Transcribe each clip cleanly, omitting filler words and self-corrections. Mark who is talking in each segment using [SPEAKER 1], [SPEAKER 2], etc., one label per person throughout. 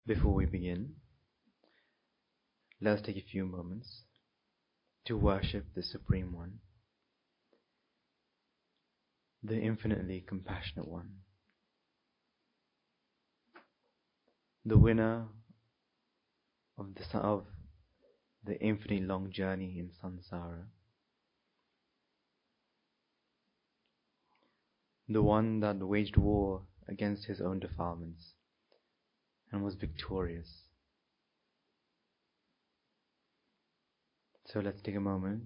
[SPEAKER 1] Before we begin, let us take a few moments to worship the Supreme One, the infinitely compassionate One, the winner of the infinitely long journey in samsara, the one that waged war against his own defilements and was victorious. So let's take a moment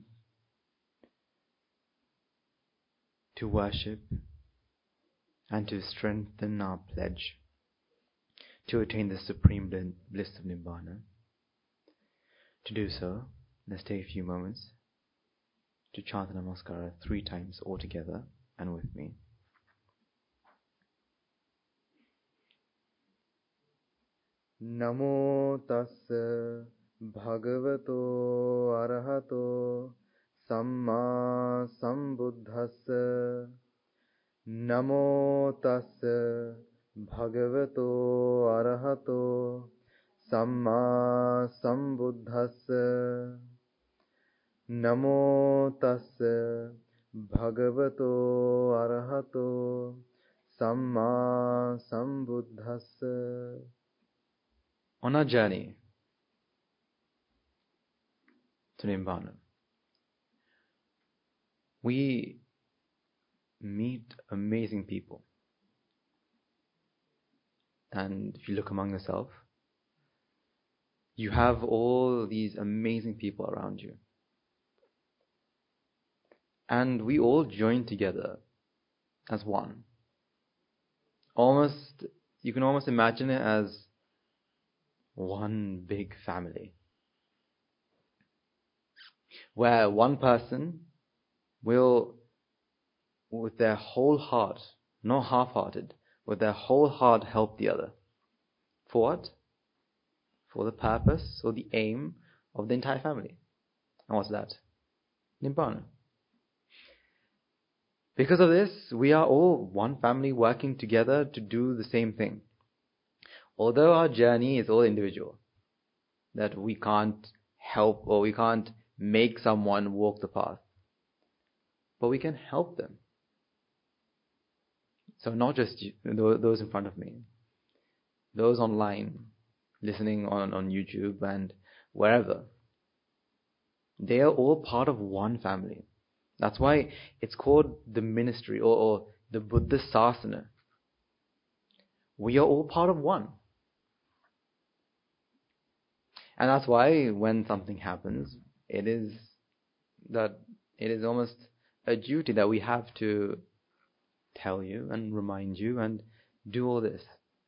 [SPEAKER 1] to worship and to strengthen our pledge to attain the supreme bliss of Nibbana. To do so, let's take a few moments to chant Namaskara 3 times all together and with me. Namo tassa bhagavato arahato samma sambuddhassa. Namo tassa bhagavato arahato samma sambuddhassa. Namo tassa bhagavato arahato samma sambuddhassa. On our journey to Nibbana, we meet amazing people. And if you look among yourself, you have all these amazing people around you. And we all join together as one. You can almost imagine it as one big family, where one person will, with their whole heart, not half-hearted, with their whole heart help the other. For what? For the purpose or the aim of the entire family. And what's that? Nibbana. Because of this, we are all one family working together to do the same thing. Although our journey is all individual, that we can't help or we can't make someone walk the path, but we can help them. So not just those in front of me, those online, listening on YouTube and wherever, they are all part of one family. That's why it's called the ministry or the Buddha Sasana. We are all part of one. And that's why when something happens, it is almost a duty that we have to tell you and remind you and do all this.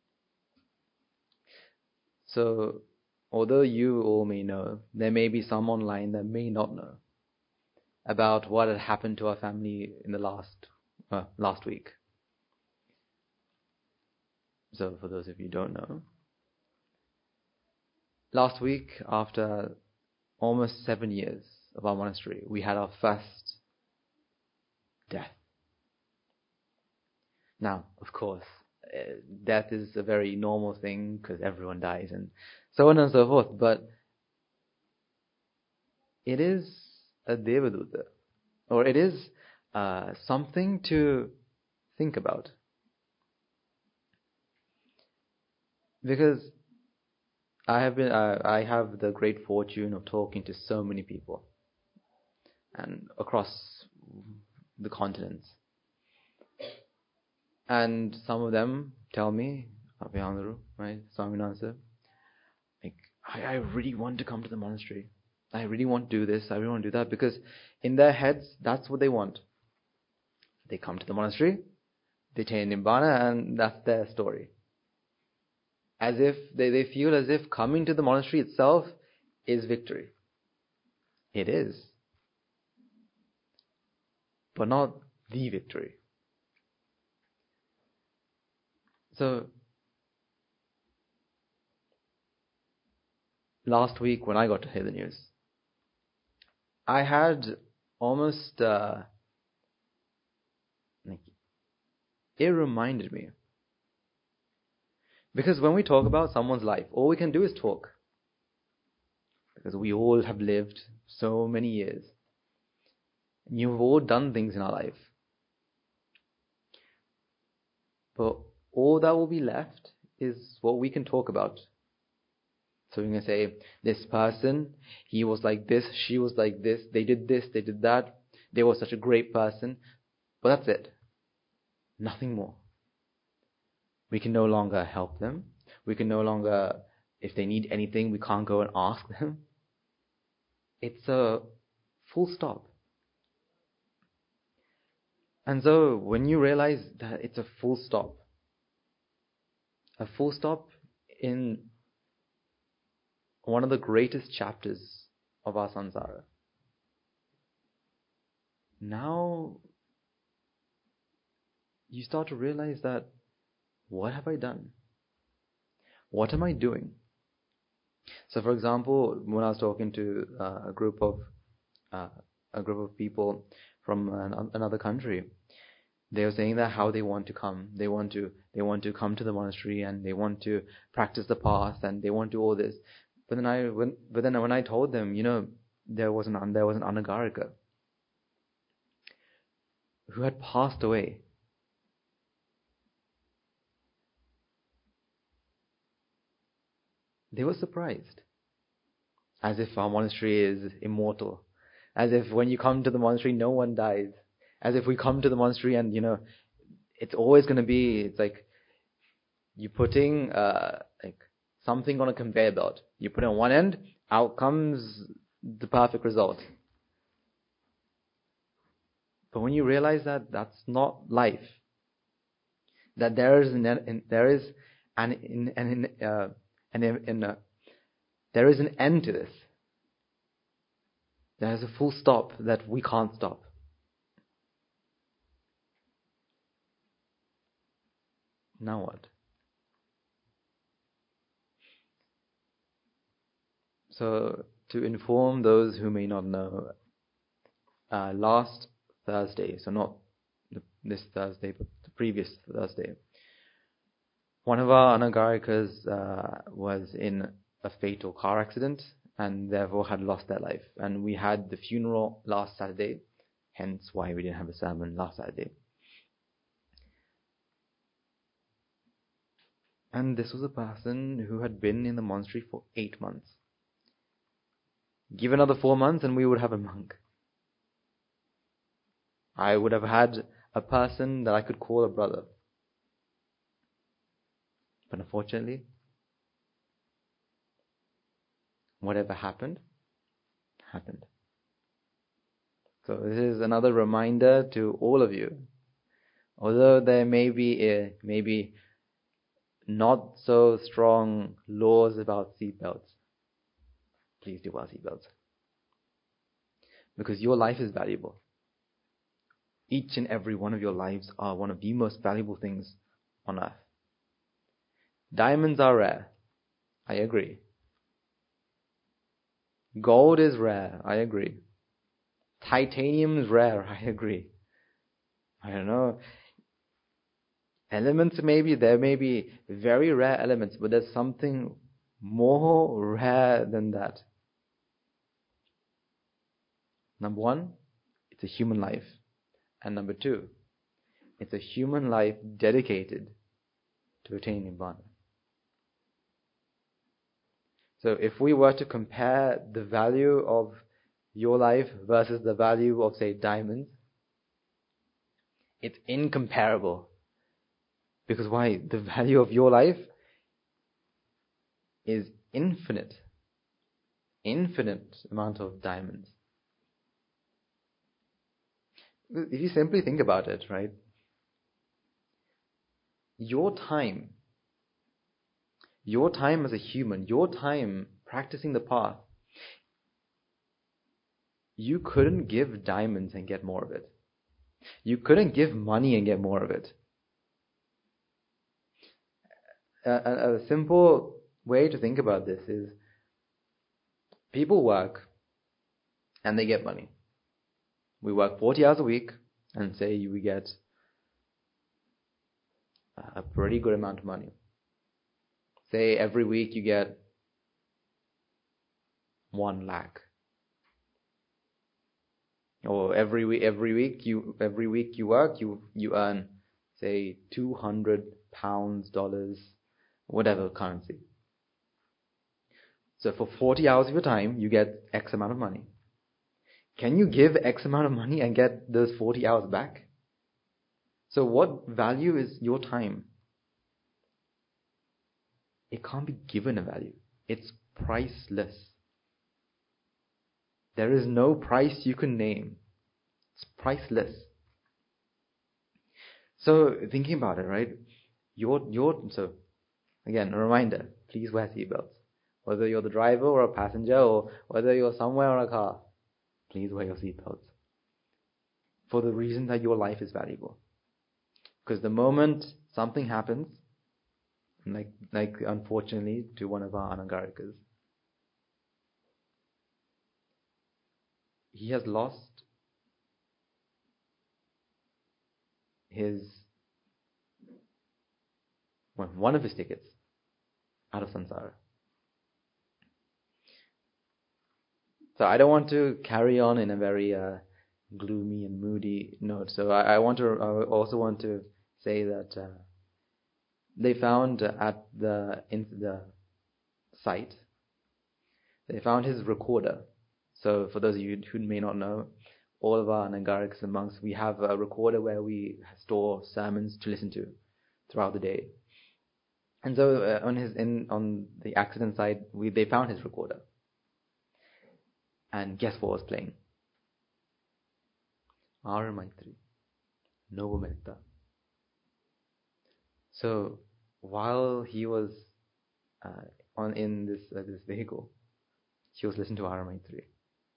[SPEAKER 1] So, although you all may know, there may be some online that may not know about what had happened to our family in the last week. So, for those of you who don't know, last week, after almost 7 years of our monastery, we had our first death. Now, of course, death is a very normal thing because everyone dies and so on and so forth, but it is a Devaduta, or it is something to think about. Because I have the great fortune of talking to so many people and across the continents. And some of them tell me, Abhyandaru, right, Swaminatha, like, I really want to come to the monastery. I really want to do this, I really want to do that, because in their heads, that's what they want. They come to the monastery, they attain Nibbana, and that's their story. As if they feel as if coming to the monastery itself is victory. It is. But not the victory. So, last week when I got to hear the news, I had almost, it reminded me Because when we talk about someone's life, all we can do is talk. Because we all have lived so many years. You've all done things in our life. But all that will be left is what we can talk about. So we're going to say, this person, he was like this, she was like this, they did that, they were such a great person. But that's it. Nothing more. We can no longer help them. We can no longer, if they need anything, we can't go and ask them. It's a full stop. And so when you realize that it's a full stop in one of the greatest chapters of our samsara, now you start to realize that, what have I done? What am I doing? So, for example, when I was talking to a group of people from another country, they were saying that how they want to come. They want to come to the monastery, and they want to practice the path, and they want to do all this. But then when I told them, there was an Anagarika who had passed away. They were surprised. As if our monastery is immortal. As if when you come to the monastery, no one dies. As if we come to the monastery and, it's always going to be, it's like you're putting like something on a conveyor belt. You put it on one end, out comes the perfect result. But when you realize that that's not life, that there is an end to this. There is a full stop that we can't stop. Now what? So, to inform those who may not know, last Thursday, so not this Thursday, but the previous Thursday, one of our Anagarikas was in a fatal car accident and therefore had lost their life. And we had the funeral last Saturday, hence why we didn't have a sermon last Saturday. And this was a person who had been in the monastery for 8 months. Give another 4 months and we would have a monk. I would have had a person that I could call a brother. But unfortunately, whatever happened. So this is another reminder to all of you. Although there may be maybe not so strong laws about seatbelts, please do wear seatbelts. Because your life is valuable. Each and every one of your lives are one of the most valuable things on earth. Diamonds are rare. I agree. Gold is rare. I agree. Titanium is rare. I agree. I don't know. Elements there may be very rare elements, but there's something more rare than that. Number one, it's a human life. And number two, it's a human life dedicated to attaining Nibbana. So if we were to compare the value of your life versus the value of, say, diamonds, it's incomparable. Because why? The value of your life is infinite amount of diamonds. If you simply think about it, right? Your time as a human, your time practicing the path, you couldn't give diamonds and get more of it. You couldn't give money and get more of it. A simple way to think about this is, people work and they get money. We work 40 hours a week and say we get a pretty good amount of money. say every week you get 1 lakh. Or every week you work, you earn, say, 200 pounds, dollars, whatever currency. So for 40 hours of your time, you get X amount of money. Can you give X amount of money and get those 40 hours back? So what value is your time? It can't be given a value. It's priceless. There is no price you can name. It's priceless. So thinking about it, right? So again, a reminder, please wear seatbelts. Whether you're the driver or a passenger, or whether you're somewhere on a car, please wear your seatbelts. For the reason that your life is valuable. Because the moment something happens, like unfortunately to one of our Anagarikas, he has lost one of his tickets out of samsara. So I don't want to carry on in a very gloomy and moody note. So I also want to say that they found at the site, they found his recorder. So for those of you who may not know, all of our Anagarikas and monks, we have a recorder where we store sermons to listen to throughout the day. And so on the accident site, they found his recorder. And guess what was playing? Ara Maitri, Noble Metta. So while he was in this vehicle, he was listening to Ara Maitri,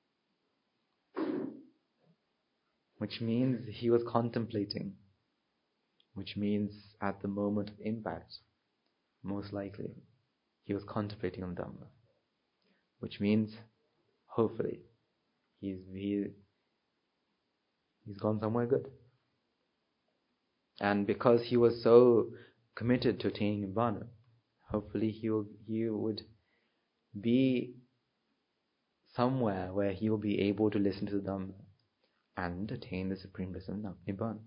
[SPEAKER 1] which means he was contemplating, which means at the moment of impact, most likely, he was contemplating on Dhamma, which means hopefully he's gone somewhere good. And because he was so committed to attaining Nibbana, hopefully he would be somewhere where he will be able to listen to the Dhamma and attain the supreme bliss of Nibbana.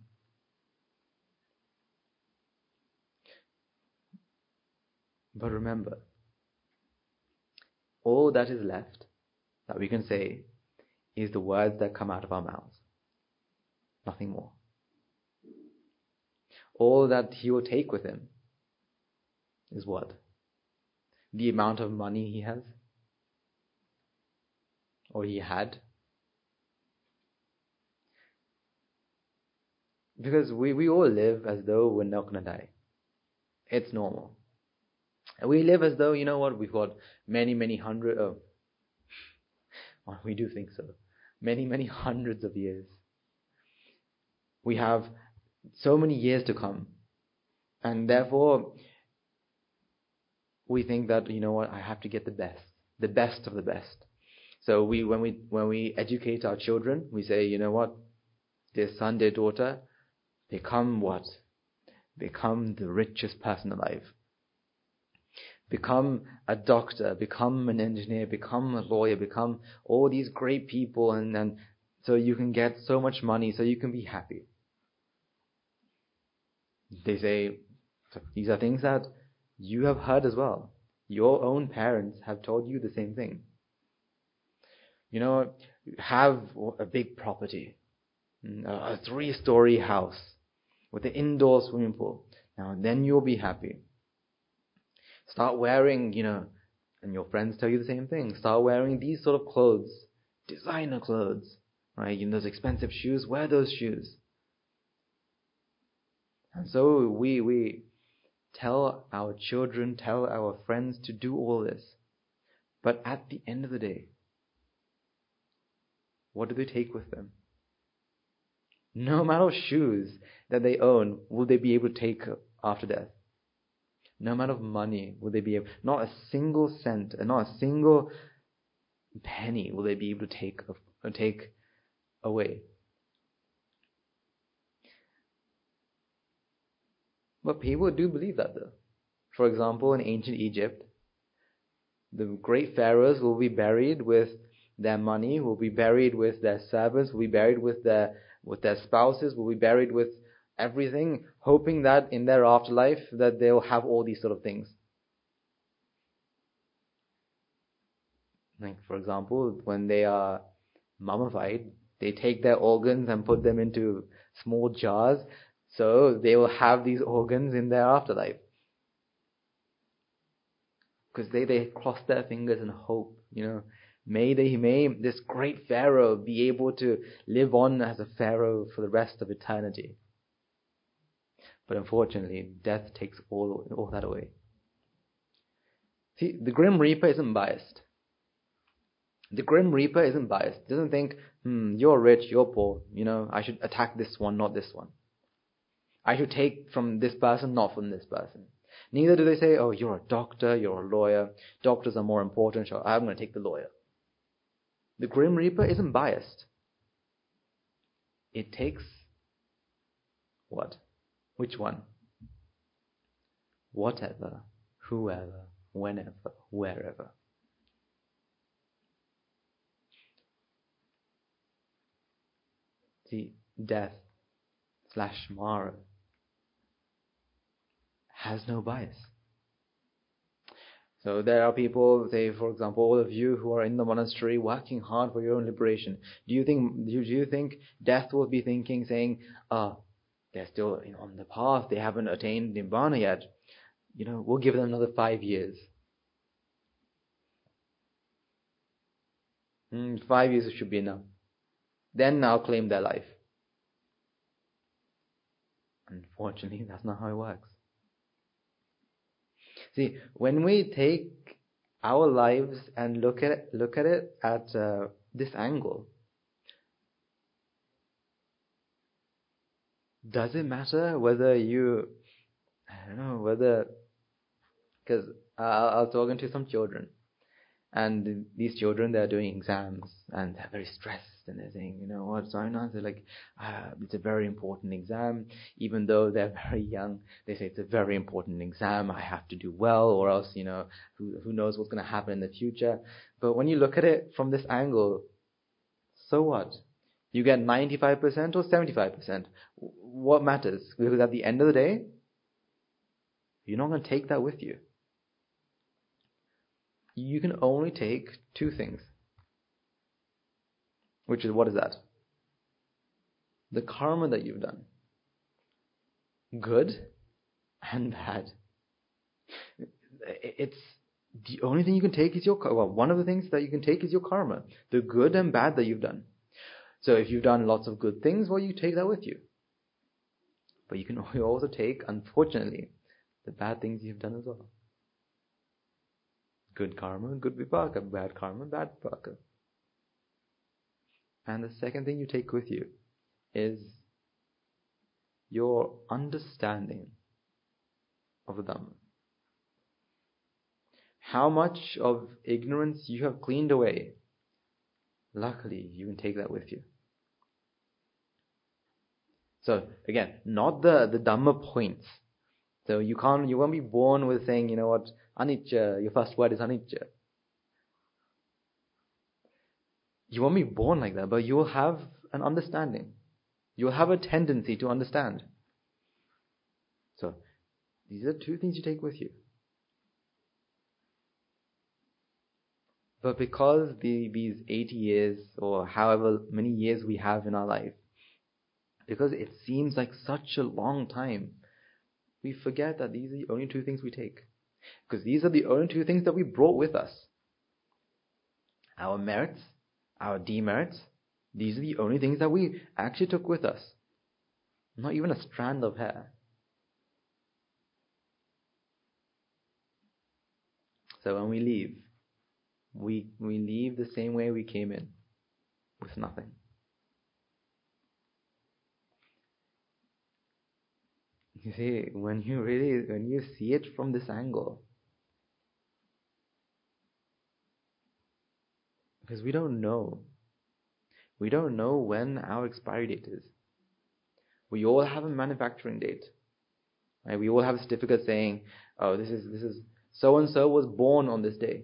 [SPEAKER 1] But remember, all that is left that we can say is the words that come out of our mouths. Nothing more. All that he will take with him is what? The amount of money he has? Or he had? Because we all live as though we're not going to die. It's normal. And we live as though, you know what, we've got many hundred, we do think so, many hundreds of years. We have so many years to come. And therefore, we think that, you know what, I have to get the best of the best. So when we educate our children, we say, you know what, dear son, dear daughter, become what? Become the richest person alive. Become a doctor, become an engineer, become a lawyer, become all these great people, and so you can get so much money, so you can be happy. They say, these are things that you have heard as well. Your own parents have told you the same thing. You know, have a big property, a 3-story house with an indoor swimming pool. Now, then you'll be happy. Start wearing, and your friends tell you the same thing. Start wearing these sort of clothes, designer clothes, right? Those expensive shoes, wear those shoes. And so we tell our children, tell our friends to do all this. But at the end of the day, what do they take with them? No amount of shoes that they own will they be able to take after death. No amount of money will they be able, not a single cent, and not a single penny will they be able to take away. But people do believe that though. For example, in ancient Egypt, the great pharaohs will be buried with their money, will be buried with their servants, will be buried with their spouses, will be buried with everything, hoping that in their afterlife that they'll have all these sort of things. Like, for example, when they are mummified, they take their organs and put them into small jars, so they will have these organs in their afterlife. Because they cross their fingers and hope, may this great pharaoh be able to live on as a pharaoh for the rest of eternity. But unfortunately, death takes all that away. See, the Grim Reaper isn't biased. The Grim Reaper isn't biased. Doesn't think, you're rich, you're poor, I should attack this one, not this one. I should take from this person, not from this person. Neither do they say, oh, you're a doctor, you're a lawyer, doctors are more important, so I'm going to take the lawyer. The Grim Reaper isn't biased. It takes what? Which one? Whatever, whoever, whenever, wherever. See, death / Mara has no bias. So there are people, say for example, all of you who are in the monastery working hard for your own liberation. Do you think death will be thinking, saying, they're still on the path, they haven't attained Nibbana yet, we'll give them another 5 years. 5 years should be enough. Then I'll claim their life. Unfortunately, that's not how it works. See, when we take our lives and look at it at this angle, does it matter whether because I was talking to some children, and these children, they're doing exams and they're very stressed, and they're saying, what, Swaminathan, they're like, it's a very important exam. Even though they're very young, they say it's a very important exam, I have to do well, or else, who knows what's going to happen in the future. But when you look at it from this angle, so what? You get 95% or 75%. What matters? Because at the end of the day, you're not going to take that with you. You can only take 2 things. Which is, what is that? The karma that you've done. Good and bad. It's the only thing you can take is one of the things that you can take is your karma. The good and bad that you've done. So if you've done lots of good things, you take that with you. But you can also take, unfortunately, the bad things you've done as well. Good karma, good vipaka. Bad karma, bad vipaka. And the second thing you take with you is your understanding of the Dhamma. How much of ignorance you have cleaned away, luckily you can take that with you. So again, not the Dhamma points. So you won't be born with saying, anicca, your first word is anicca. You won't be born like that, but you will have an understanding. You will have a tendency to understand. So these are 2 things you take with you. But because these 80 years or however many years we have in our life, because it seems like such a long time, we forget that these are the only 2 things we take. Because these are the only 2 things that we brought with us. Our merits, our demerits, these are the only things that we actually took with us. Not even a strand of hair. So when we leave, we leave the same way we came in, with nothing. You see, when you see it from this angle, because we don't know when our expiry date is. We all have a manufacturing date. Right? We all have a certificate saying, Oh, this is so and so was born on this day.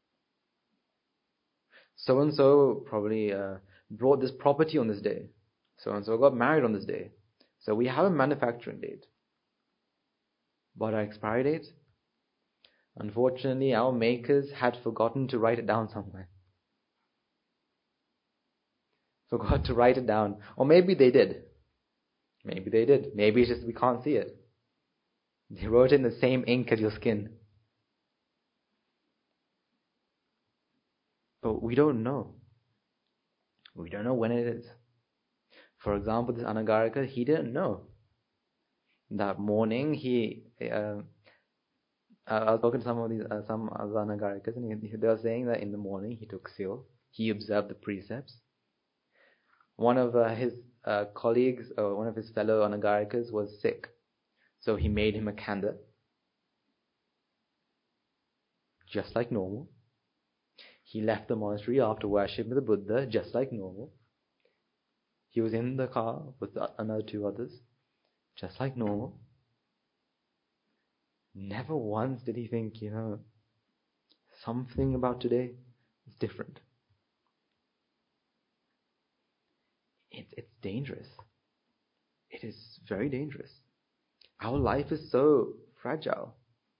[SPEAKER 1] So and so probably brought this property on this day. So and so got married on this day. So we have a manufacturing date. But our expiry date, unfortunately, our makers had forgotten to write it down somewhere. Forgot to write it down. Or maybe they did. Maybe they did. Maybe it's just we can't see it. They wrote it in the same ink as your skin. But we don't know. We don't know when it is. For example, this Anagarika, he didn't know. That morning, I was talking to some other Anagarikas, and they were saying that in the morning he took seal. He observed the precepts. One of his colleagues, or one of his fellow Anagarikas, was sick, so he made him a kanda, just like normal. He left the monastery after worshipping the Buddha, just like normal. He was in the car with another two others, just like normal. Never once did he think, something about today is different. It's dangerous. It is very dangerous. Our life is so fragile.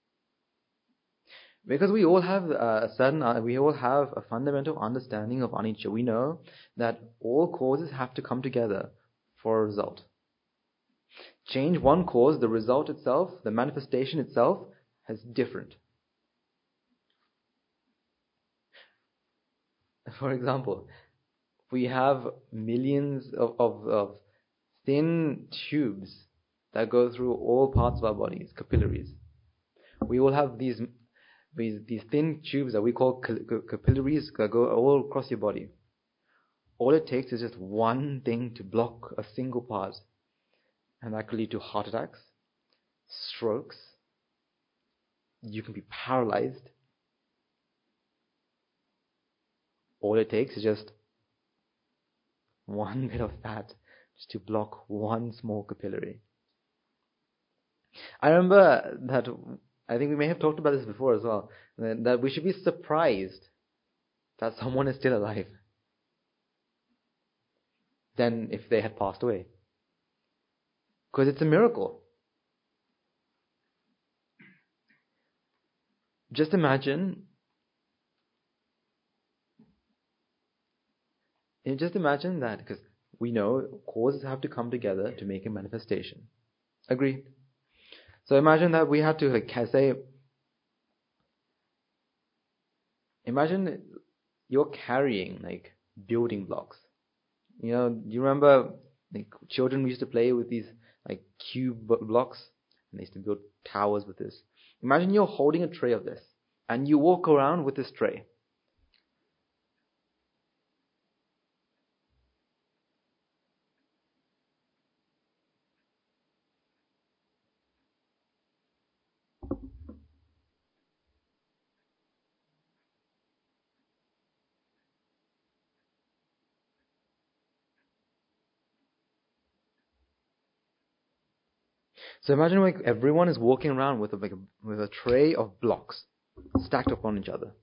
[SPEAKER 1] Because we all have a fundamental understanding of anicca. We know that all causes have to come together for a result. Change one cause, the result itself, the manifestation itself, is different. For example, we have millions of thin tubes that go through all parts of our bodies, capillaries. We all have these thin tubes that we call capillaries that go all across your body. All it takes is just one thing to block a single part, and that could lead to heart attacks, strokes. You can be paralyzed. All it takes is just one bit of fat just to block one small capillary. I remember that, I think we may have talked about this before as well, that we should be surprised that someone is still alive than if they had passed away. Because it's a miracle. Just imagine that, because we know causes have to come together to make a manifestation. Agreed? So imagine that we had to imagine you're carrying building blocks. Do you remember children used to play with these cube blocks, and they used to build towers with this. Imagine you're holding a tray of this, and you walk around with this tray. So imagine everyone is walking around with a tray of blocks stacked upon each other.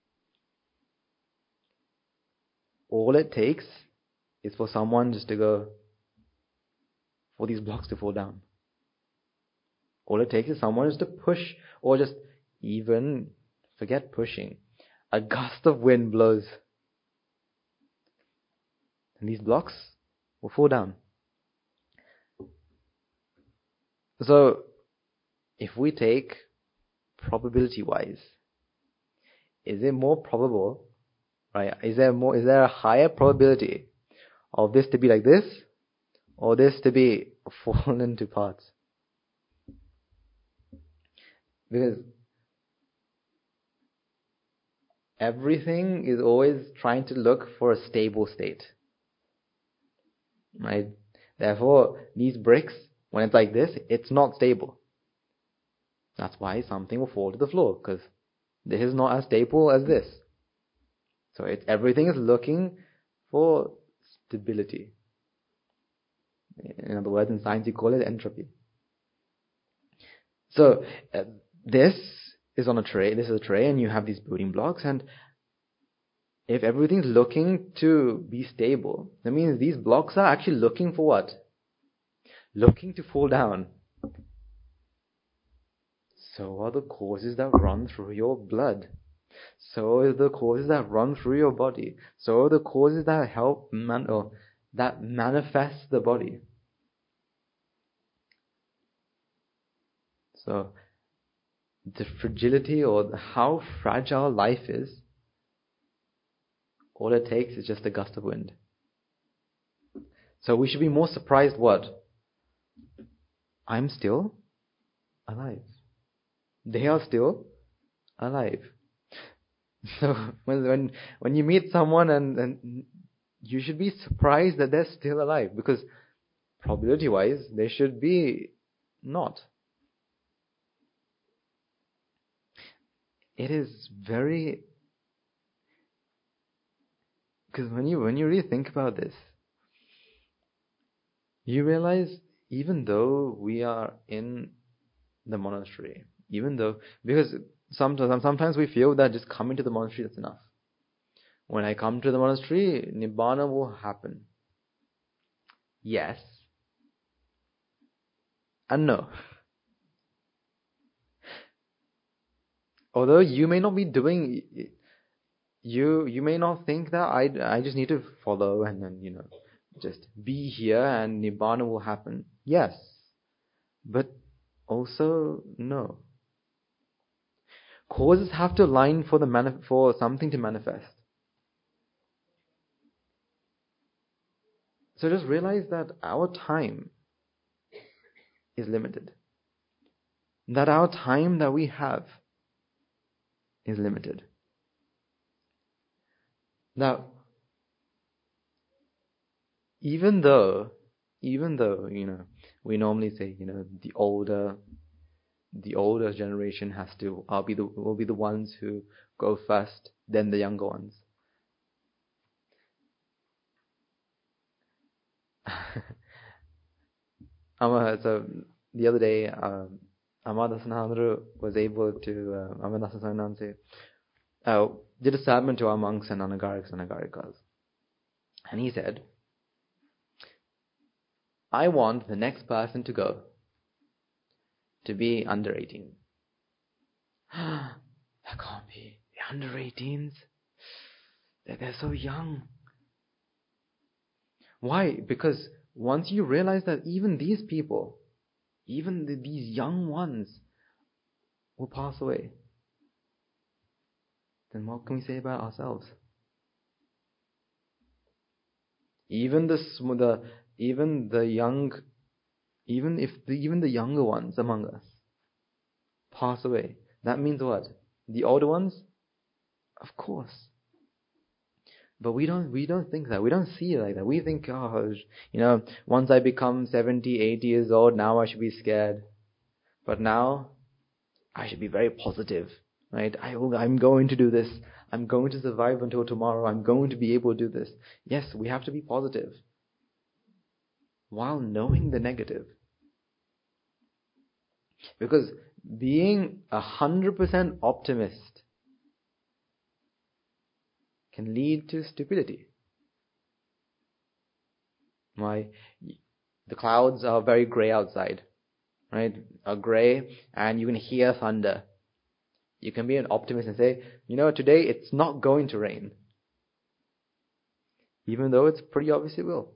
[SPEAKER 1] All it takes is for someone just to go, for these blocks to fall down. All it takes is someone just to push, or just even forget pushing. A gust of wind blows, and these blocks will fall down. So, if we take probability-wise, is it more probable, right? Is there a higher probability of this to be like this, or this to be fallen into parts? Because everything is always trying to look for a stable state, right? Therefore, these bricks, when it's like this, it's not stable. That's why something will fall to the floor, because this is not as stable as this. So everything is looking for stability. In other words, in science you call it entropy. So this is on a tray. This is a tray, and you have these building blocks. And if everything's looking to be stable, that means these blocks are actually looking for what? Looking to fall down. So are the causes that run through your blood. So are the causes that run through your body. So are the causes that help that manifest the body. So the fragility or how fragile life is, all it takes is just a gust of wind. So we should be more surprised what? I'm still alive. They are still alive. So when you meet someone and you should be surprised that they're still alive, because probability wise they should be not. It is very, because when you really think about this, you realize even though we are in the monastery, because sometimes we feel that just coming to the monastery, that's enough. When I come to the monastery, Nibbana will happen. Yes and no. Although you may not be doing, you may not think that I just need to follow and then just be here and Nibbana will happen. Yes, but also no. Causes have to align for something to manifest. So just realize that our time is limited. That our time that we have is limited. Now, even though we normally say the older generation will be the ones who go first, then the younger ones. So the other day, Amadasana was able to Amadasana did a sermon to our monks and anagarikas and anagarikas, and he said, I want the next person to go to be under 18. That can't be. The under 18s? They're so young. Why? Because once you realize that even these people, even these young ones will pass away, then what can we say about ourselves? Even the younger ones among us pass away. That means what? The older ones? Of course. But we don't think that. We don't see it like that. We think, once I become 70, 80 years old, now I should be scared. But now, I should be very positive, right? I'm going to do this. I'm going to survive until tomorrow. I'm going to be able to do this. Yes, we have to be positive, while knowing the negative. Because being 100% optimist can lead to stupidity. Why? The clouds are very grey outside, right? Are grey, and you can hear thunder. You can be an optimist and say, today it's not going to rain. Even though it's pretty obvious it will.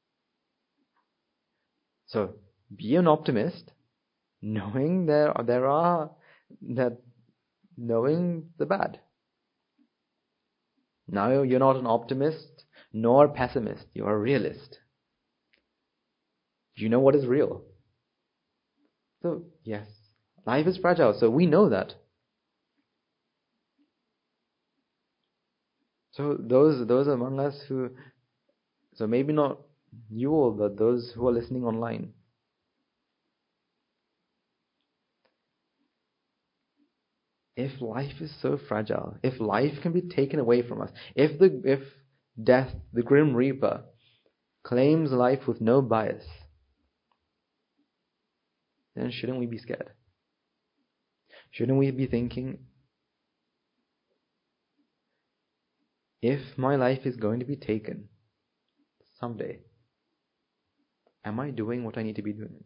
[SPEAKER 1] So, be an optimist, knowing knowing the bad. Now you're not an optimist nor a pessimist. You're a realist. You know what is real. So, yes, life is fragile. So we know that. So those among us so maybe not you all, but those who are listening online, if life is so fragile, if life can be taken away from us, if death, the Grim Reaper, claims life with no bias, then shouldn't we be scared? shouldn't we be thinking, if my life is going to be taken someday, am I doing what I need to be doing?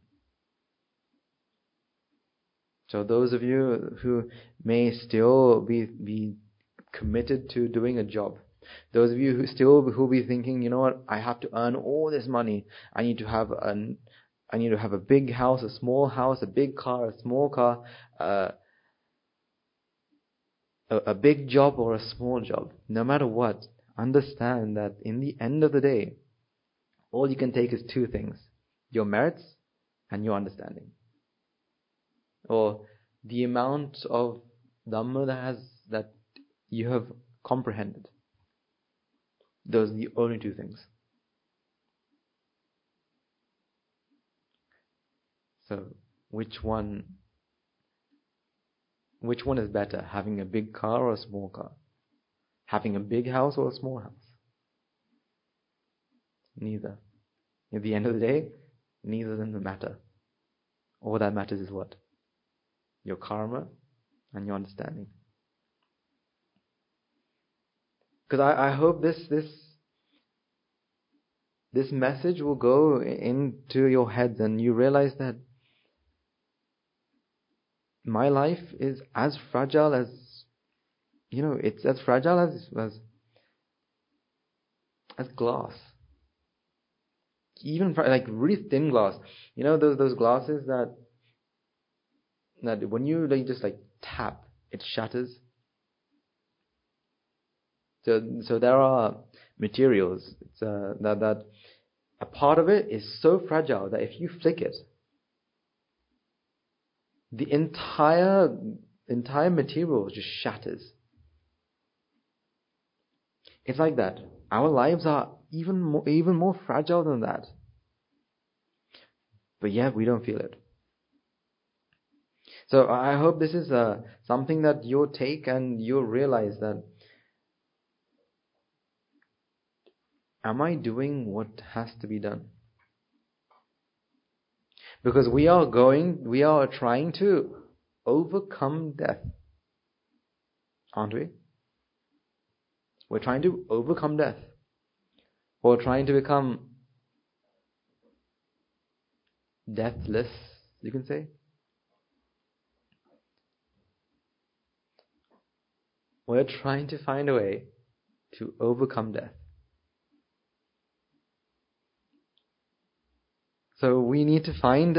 [SPEAKER 1] So those of you who may still be committed to doing a job, those of you who be thinking, you know what, I have to earn all this money. I need to have a big house, a small house, a big car, a small car, a big job or a small job. No matter what, understand that in the end of the day, all you can take is two things: your merits and your understanding, or the amount of Dhamma that you have comprehended. Those are the only two things. So, which one is better? Having a big car or a small car? Having a big house or a small house? Neither. At the end of the day, neither of them matter. All that matters is what? Your karma and your understanding. Because I hope this message will go into your heads and you realize that my life is as fragile as, it's as fragile as glass. Even like really thin glass. Those glasses that when you just tap, it shatters. So there are materials that a part of it is so fragile that if you flick it, the entire material just shatters. It's like that. Our lives are even more fragile than that. But yet we don't feel it. So I hope this is something that you'll take and you'll realize that, am I doing what has to be done? Because we are trying to overcome death. Aren't we? We're trying to overcome death. Or trying to become deathless, you can say. We're trying to find a way to overcome death. So we need to find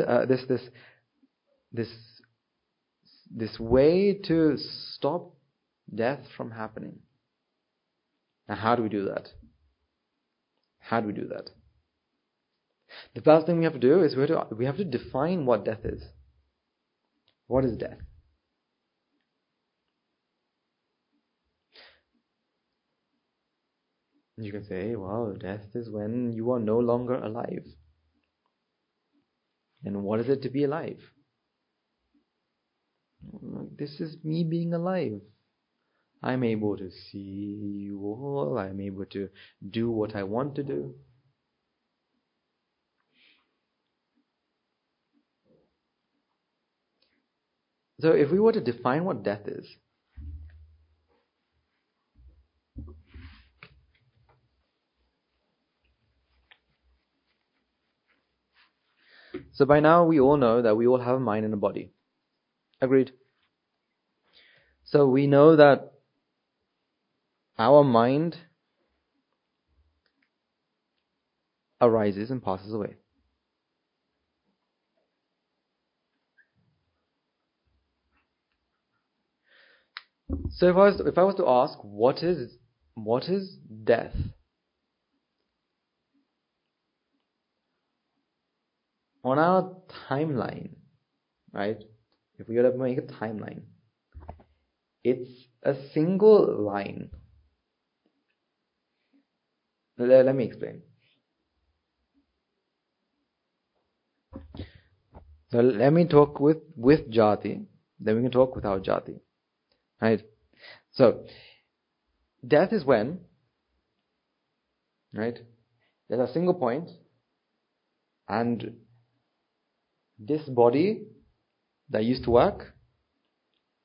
[SPEAKER 1] this way to stop death from happening. Now, how do we do that? The first thing we have to do is we have to define what death is. What is death? You can say, well, death is when you are no longer alive. And what is it to be alive? This is me being alive. I'm able to see you all. I'm able to do what I want to do. So if we were to define what death is, so by now we all know that we all have a mind and a body. Agreed? So we know that our mind arises and passes away. So if I was to ask, what is death? On our timeline, right? If we were to make a timeline, it's a single line. Let me explain. So let me talk with Jati, then we can talk without Jati. Right? So, death is when, right, there's a single point, and this body that used to work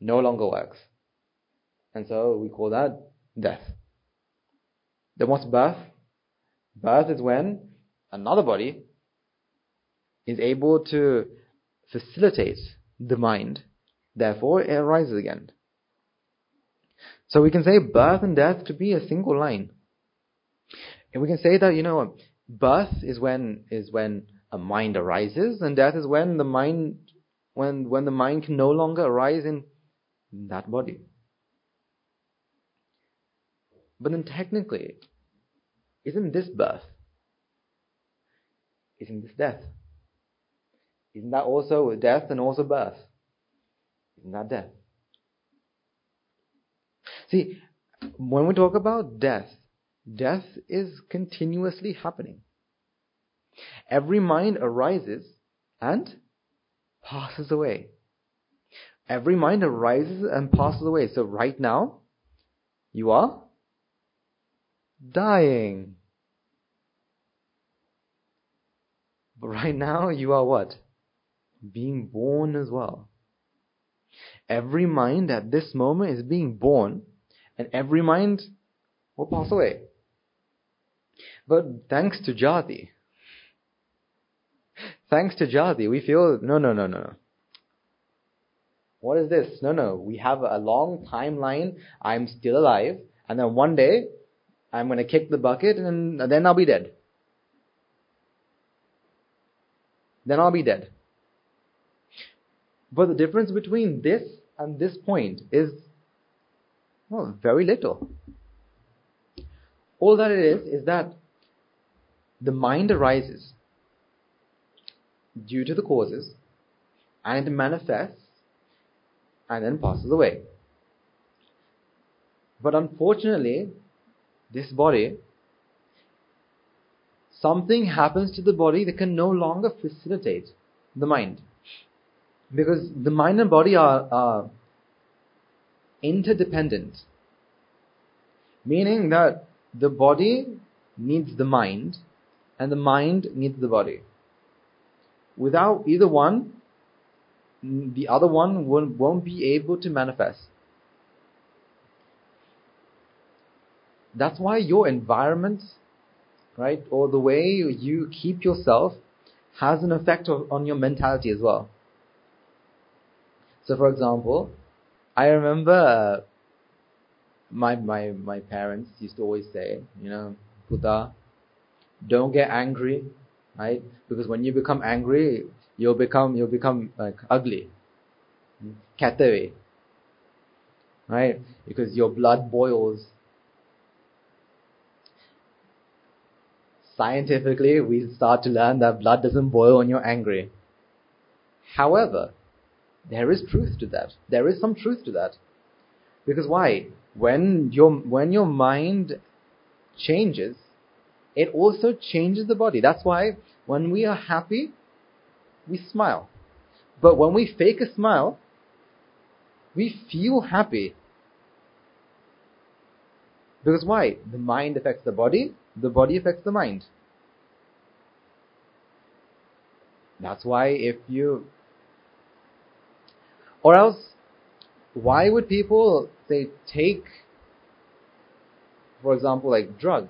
[SPEAKER 1] no longer works. And so we call that death. Then what's birth? Birth is when another body is able to facilitate the mind, therefore it arises again. So we can say birth and death to be a single line. And we can say that, birth is when a mind arises, and death is when the mind can no longer arise in that body. But then technically, isn't this birth? Isn't this death? Isn't that also death and also birth? Isn't that death? See, when we talk about death, death is continuously happening. Every mind arises and passes away. Every mind arises and passes away. So right now, you are dying. But right now, you are what? Being born as well. Every mind at this moment is being born, and every mind will pass away. But thanks to Jati, we feel, no. What is this? No. We have a long timeline. I'm still alive, and then one day, I'm going to kick the bucket, and then I'll be dead. But the difference between this and this point is, very little. All that it is that the mind arises due to the causes, and it manifests, and then passes away. But unfortunately, this body, something happens to the body that can no longer facilitate the mind. Because the mind and body are interdependent. Meaning that the body needs the mind, and the mind needs the body. Without either one, the other one won't be able to manifest. That's why your environment, right, or the way you keep yourself has an effect on your mentality as well. So for example, I remember my parents used to always say, Puta, don't get angry, right? Because when you become angry, you'll become like ugly, katewe, right? Because your blood boils. Scientifically, we start to learn that blood doesn't boil when you're angry. However, there is truth to that. There is some truth to that. Because why? When your mind changes, it also changes the body. That's why when we are happy, we smile. But when we fake a smile, we feel happy. Because why? The mind affects the body affects the mind. That's why or else, why would people, say, take, for example, like drugs?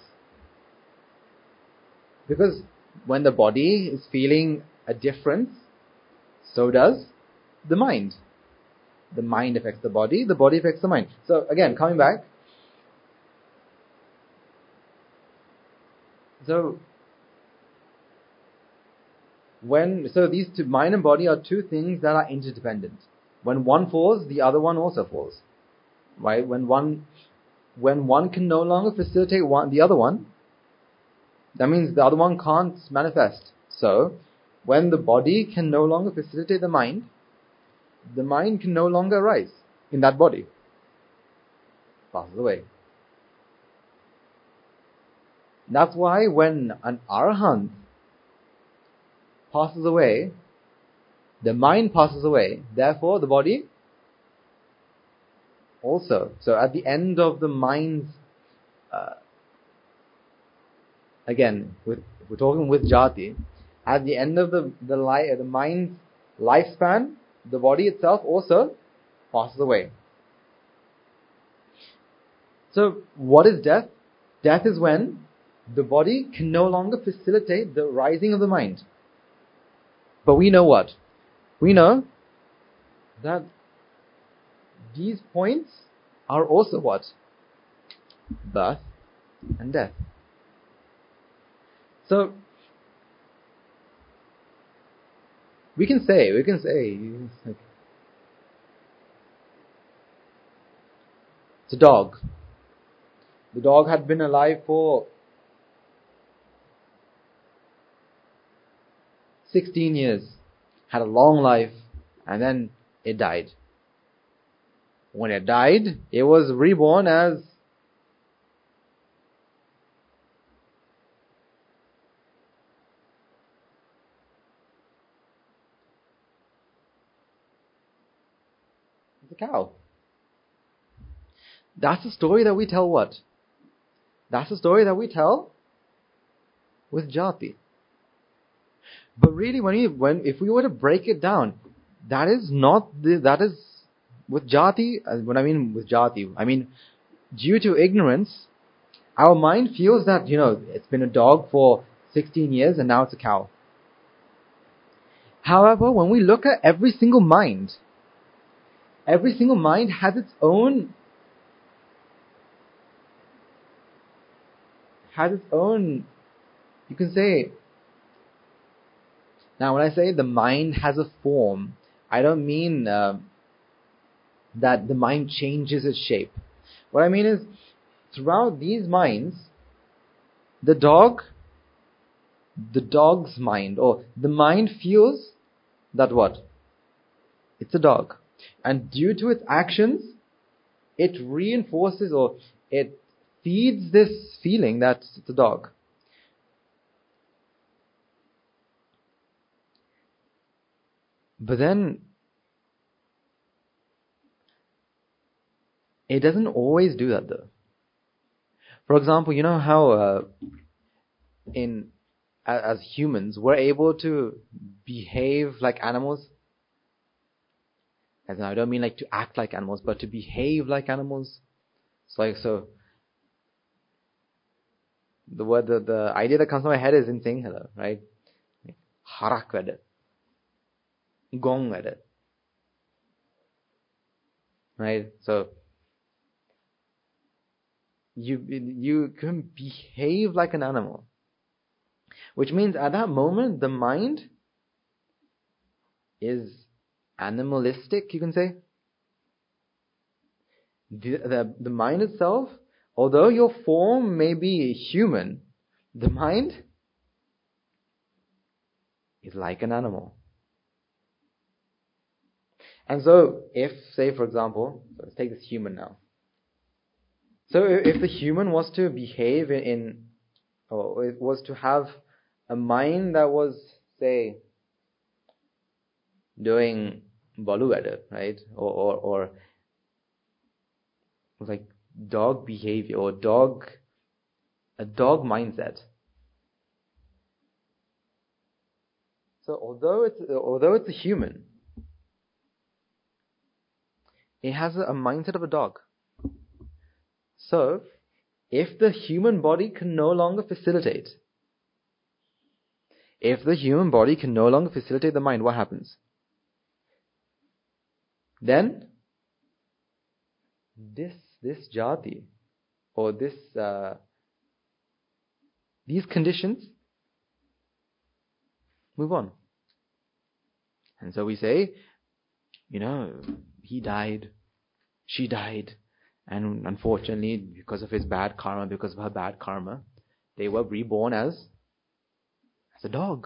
[SPEAKER 1] Because when the body is feeling a difference, so does the mind. The mind affects the body affects the mind. So again, coming back. So these two, mind and body, are two things that are interdependent. When one falls, the other one also falls. Right? When one can no longer facilitate the other one, that means the other one can't manifest. So, when the body can no longer facilitate the mind can no longer arise in that body. Passes away. That's why when an arahant passes away, the mind passes away, therefore the body also. So at the end of the mind's, again, if we're talking with Jati, at the end of the mind's lifespan, the body itself also passes away. So what is death? Death is when the body can no longer facilitate the rising of the mind. But we know what? We know that these points are also what? Birth and death. So we can say it's a dog. The dog had been alive for 16 years, had a long life, and then it died. When it died, it was reborn as a cow. That's the story that we tell what? That's the story that we tell with Jati. But really, if we were to break it down, that is with Jati. What I mean with Jati, I mean due to ignorance, our mind feels that it's been a dog for 16 years and now it's a cow. However, when we look at every single mind has its own you can say. Now, when I say the mind has a form, I don't mean that the mind changes its shape. What I mean is, throughout these minds, the dog's mind, or the mind feels that what? It's a dog. And due to its actions, it reinforces or it feeds this feeling that it's a dog. But then, it doesn't always do that though. For example, you know how as humans, we're able to behave like animals? As in, I don't mean like to act like animals, but to behave like animals. So the word, the idea that comes to my head is in Sinhala, right? Harak weda. Gong weda. Right? So you can behave like an animal. Which means at that moment, the mind is animalistic, you can say. The mind itself, although your form may be human, the mind is like an animal. And so, if, say for example, let's take this human now. So if the human was to behave or it was to have a mind that was, say, doing balu at it, right? Or like dog behavior or a dog mindset. So although it's a human, it has a mindset of a dog. So if the human body can no longer facilitate the mind, what happens? Then this jati or these conditions move on. And so we say, he died, she died, and unfortunately, because of his bad karma, because of her bad karma, they were reborn as a dog.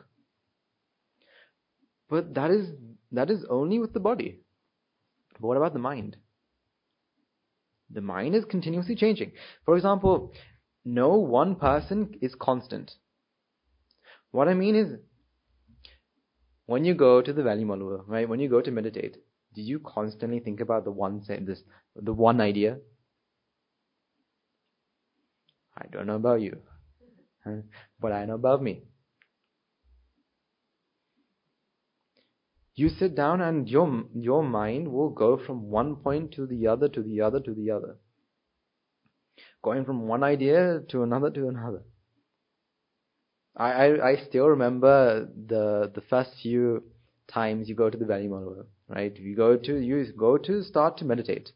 [SPEAKER 1] But that is only with the body. But what about the mind? The mind is continuously changing. For example, no one person is constant. What I mean is, when you go to the Valley Malua, right? When you go to meditate, do you constantly think about the one idea? I don't know about you, but I know about me. You sit down and your mind will go from one point to the other, to the other, to the other. Going from one idea to another, to another. I still remember the first few times you go to the Valley Malwa, right? You go to start to meditate.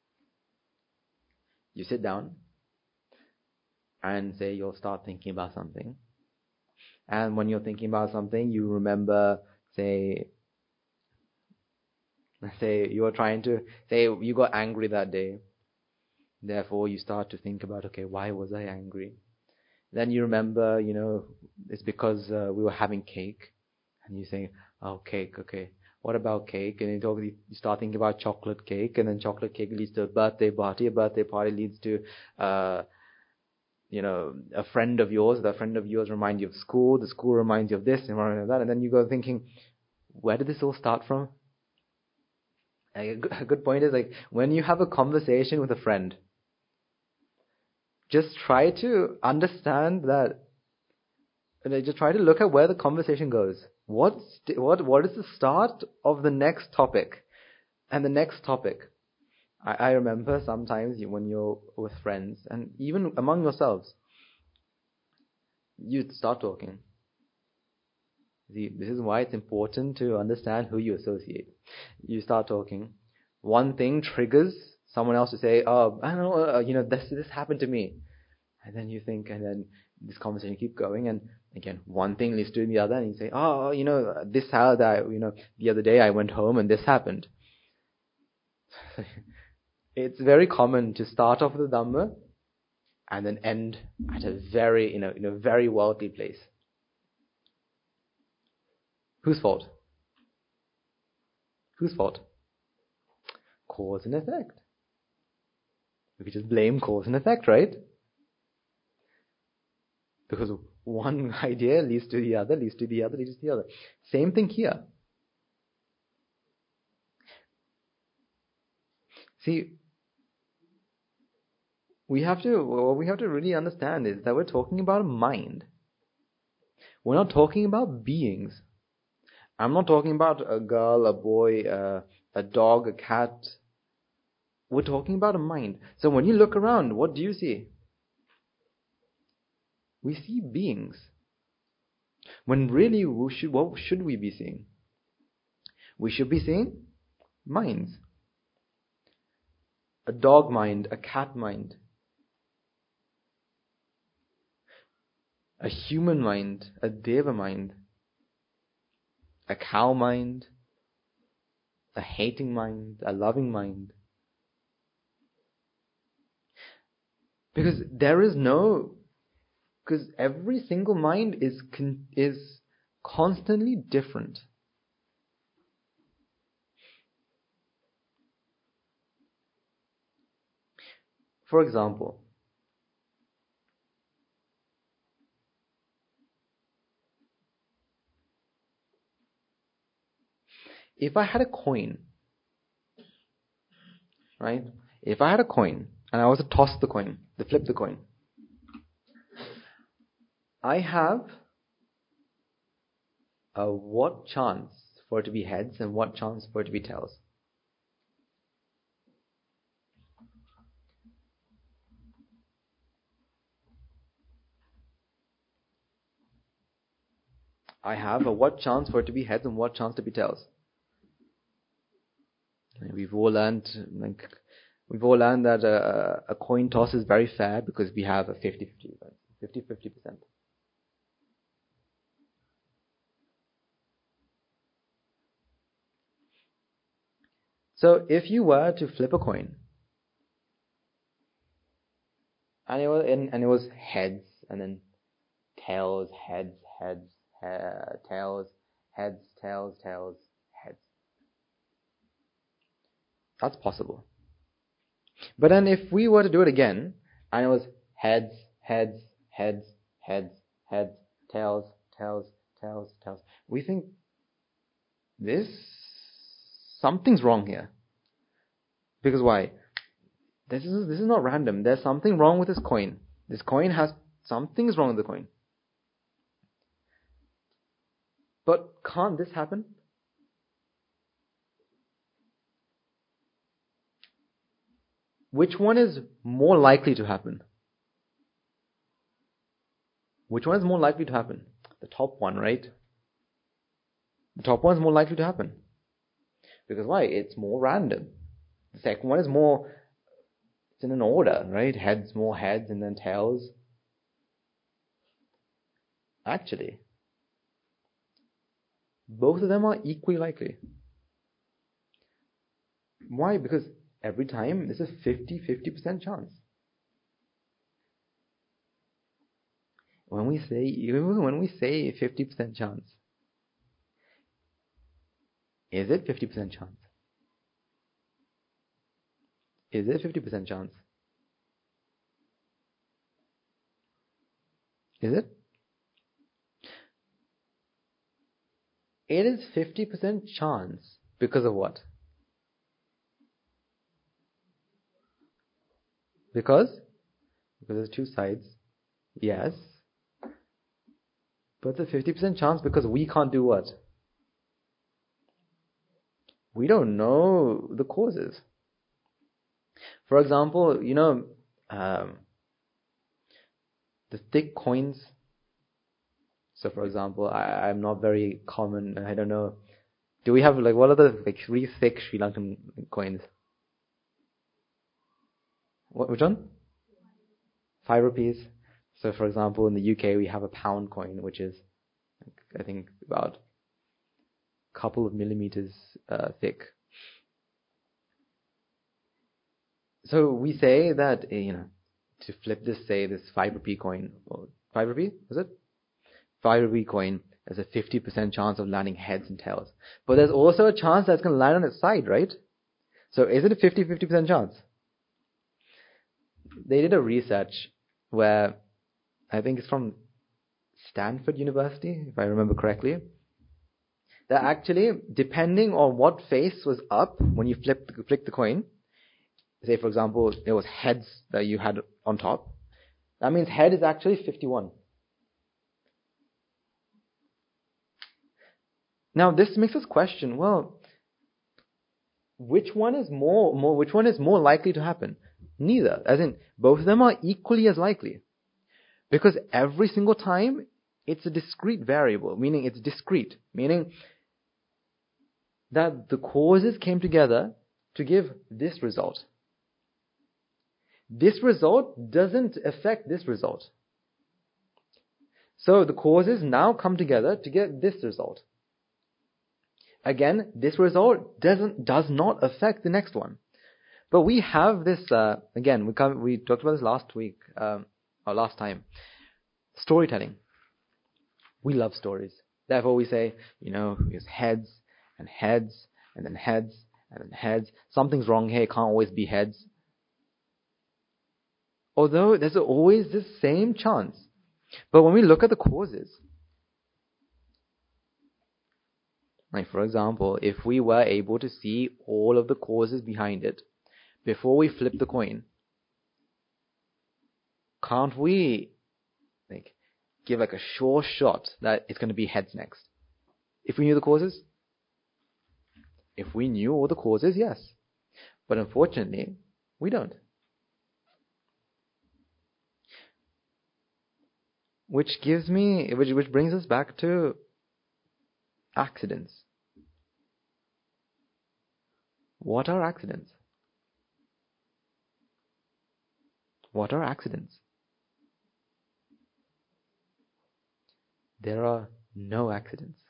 [SPEAKER 1] You sit down and say you'll start thinking about something. And when you're thinking about something, you remember, say you were trying to, say you got angry that day. Therefore, you start to think about, okay, why was I angry? Then you remember, it's because we were having cake. And you say, oh, cake, okay. What about cake? And you start thinking about chocolate cake, and then chocolate cake leads to a birthday party. A birthday party leads to, a friend of yours. That friend of yours reminds you of school. The school reminds you of this and that. And then you go thinking, where did this all start from? A good point is, like, when you have a conversation with a friend, just try to understand that. Just try to look at where the conversation goes. What is the start of the next topic and the next topic? I remember sometimes when you're with friends and even among yourselves, you start talking. See, this is why it's important to understand who you associate. You start talking. One thing triggers someone else to say, "Oh, I don't know, this happened to me," and then you think, and then this conversation keep going, and again, one thing leads to the other, and you say, "Oh, this how that the other day I went home and this happened." It's very common to start off with the Dhamma and then end at a very, in a very worldly place. Whose fault? Whose fault? Cause and effect. We could just blame cause and effect, right? Because one idea leads to the other, leads to the other, leads to the other. Same thing here. See, what we have to really understand is that we're talking about a mind. We're not talking about beings. I'm not talking about a girl, a boy, a dog, a cat. We're talking about a mind. So when you look around, what do you see? We see beings. When really, what should we be seeing? We should be seeing minds. A dog mind, a cat mind. A human mind, a deva mind. A cow mind, a hating mind, a loving mind. Because every single mind is constantly different. For example, if I had a coin, right? If I had a coin and I was to toss the coin, to flip the coin, I have what chance for it to be heads and what chance for it to be tails? I have what chance for it to be heads and what chance to be tails? We've all learned that a coin toss is very fair because we have a 50-50%. So if you were to flip a coin, and it was heads and then tails, heads, tails, heads, tails, heads. That's possible. But then if we were to do it again, and it was heads, tails, we think something's wrong here. Because why? This is not random. There's something wrong with this coin. This coin something's wrong with the coin. But can't this happen? which one is more likely to happen? Which one is more likely to happen? The top one, right? The top one is more likely to happen. Because why? It's more random. The second one is more, it's in an order, right? More heads and then tails. Actually, both of them are equally likely. Why? Because every time there's a 50% chance. When we say 50% chance, is it 50% chance? Is it 50% chance? Is it? It is 50% chance because of what? Because there's two sides. Yes. But it's a 50% chance because we can't do what? We don't know the causes. For example, the thick coins. So for example, I'm not very common, I don't know. Do we have what are the really thick Sri Lankan coins? Which one? 5 rupees. So for example, in the UK we have a pound coin, which is, I think, about a couple of millimeters thick. So we say that, to flip this, say this 5 rupee coin, or 5 rupee, is it? 5 rupee coin, there's a 50% chance of landing heads and tails. But there's also a chance that it's going to land on its side, right? So is it a 50% chance? They did a research where, I think it's from Stanford University, if I remember correctly, that actually, depending on what face was up when you flicked the coin, say for example, it was heads that you had on top, that means head is actually 51. Now this makes us question, well, which one is more likely to happen? Neither. As in, both of them are equally as likely. Because every single time, it's a discrete variable, meaning it's discrete, meaning that the causes came together to give this result. This result doesn't affect this result. So the causes now come together to get this result. Again, this result does not affect the next one. But we have this, again, we talked about this last week, or last time. Storytelling. We love stories. Therefore we say, it's heads, and heads, and then heads, and then heads. Something's wrong here, it can't always be heads. Although there's always the same chance. But when we look at the causes, like for example, if we were able to see all of the causes behind it before we flip the coin, can't we give a sure shot that it's going to be heads next? If we knew the causes? If we knew all the causes, yes. But unfortunately, we don't. Which brings us back to accidents. What are accidents? What are accidents? There are no accidents.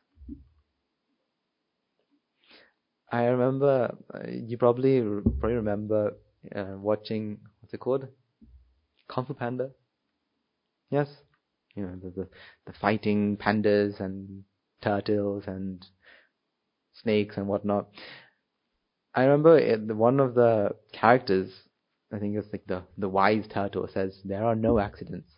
[SPEAKER 1] I remember, you probably remember watching, what's it called? Kung Fu Panda? Yes? The fighting pandas and turtles and snakes and whatnot. I remember one of the characters, I think it's the wise turtle, says, there are no accidents.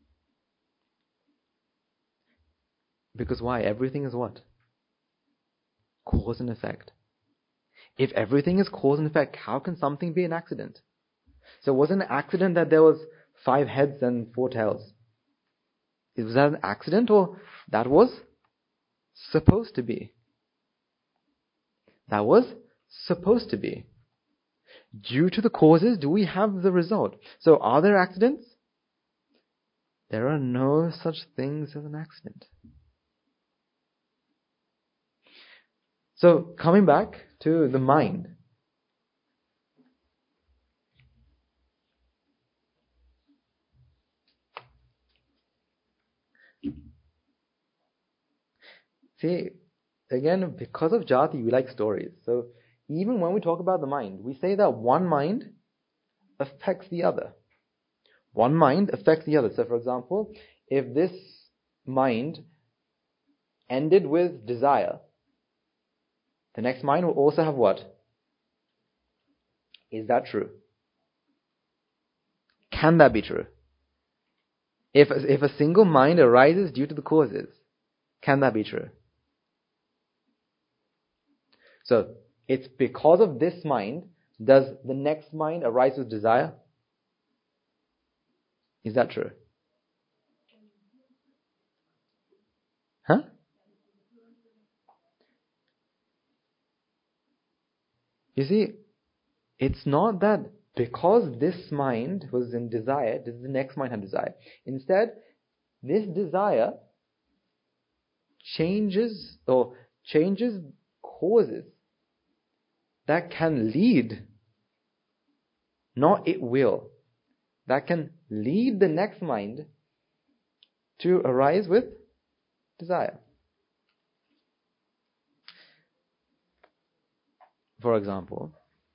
[SPEAKER 1] Because why? Everything is what? Cause and effect. If everything is cause and effect, how can something be an accident? So it wasn't an accident that there was 5 heads and 4 tails. Was that an accident, or that was supposed to be? That was supposed to be. due to the causes do we have the result. So are there accidents? There are no such things as an accident. So coming back to the mind. See, again, because of Jati, we like stories. So even when we talk about the mind, we say that one mind affects the other. One mind affects the other. So for example, if this mind ended with desire, the next mind will also have what? Is that true? Can that be true? If a single mind arises due to the causes, can that be true? So, it's because of this mind, does the next mind arise with desire? Is that true? Huh? You see, it's not that because this mind was in desire, does the next mind have desire. Instead, this desire changes causes that can lead, not it will, that can lead the next mind to arise with desire. For example,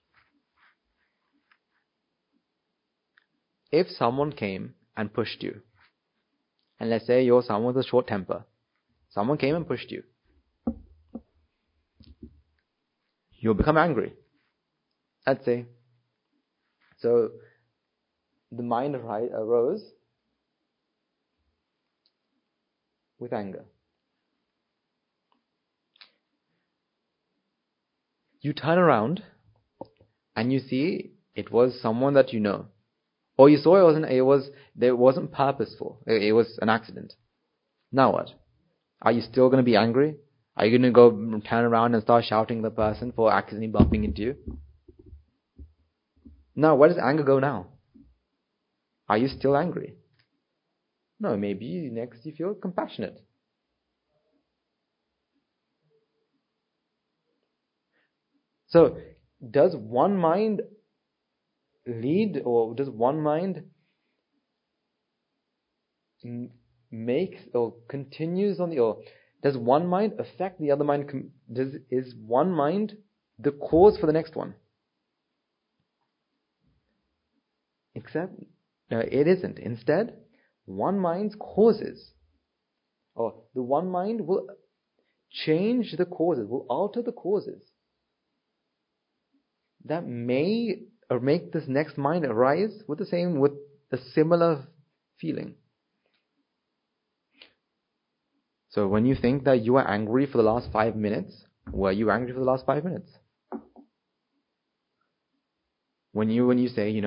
[SPEAKER 1] if someone came and pushed you, and let's say you're someone with a short temper, someone came and pushed you, you'll become angry. Let's say. So, the mind arose with anger. You turn around and you see it was someone that you know. Or you saw it wasn't purposeful. It was an accident. Now what? Are you still going to be angry? Are you going to go turn around and start shouting at the person for accidentally bumping into you? Now, where does anger go now? Are you still angry? No, maybe next you feel compassionate. So, does one mind lead, or does one mind makes or continues on the, or does one mind affect the other mind? Is one mind the cause for the next one? Except, no, it isn't. Instead, one mind's causes, or the one mind will change the causes, will alter the causes that may or make this next mind arise with a similar feeling. So when you think that you are angry for the last 5 minutes, were you angry for the last 5 minutes? When you say, you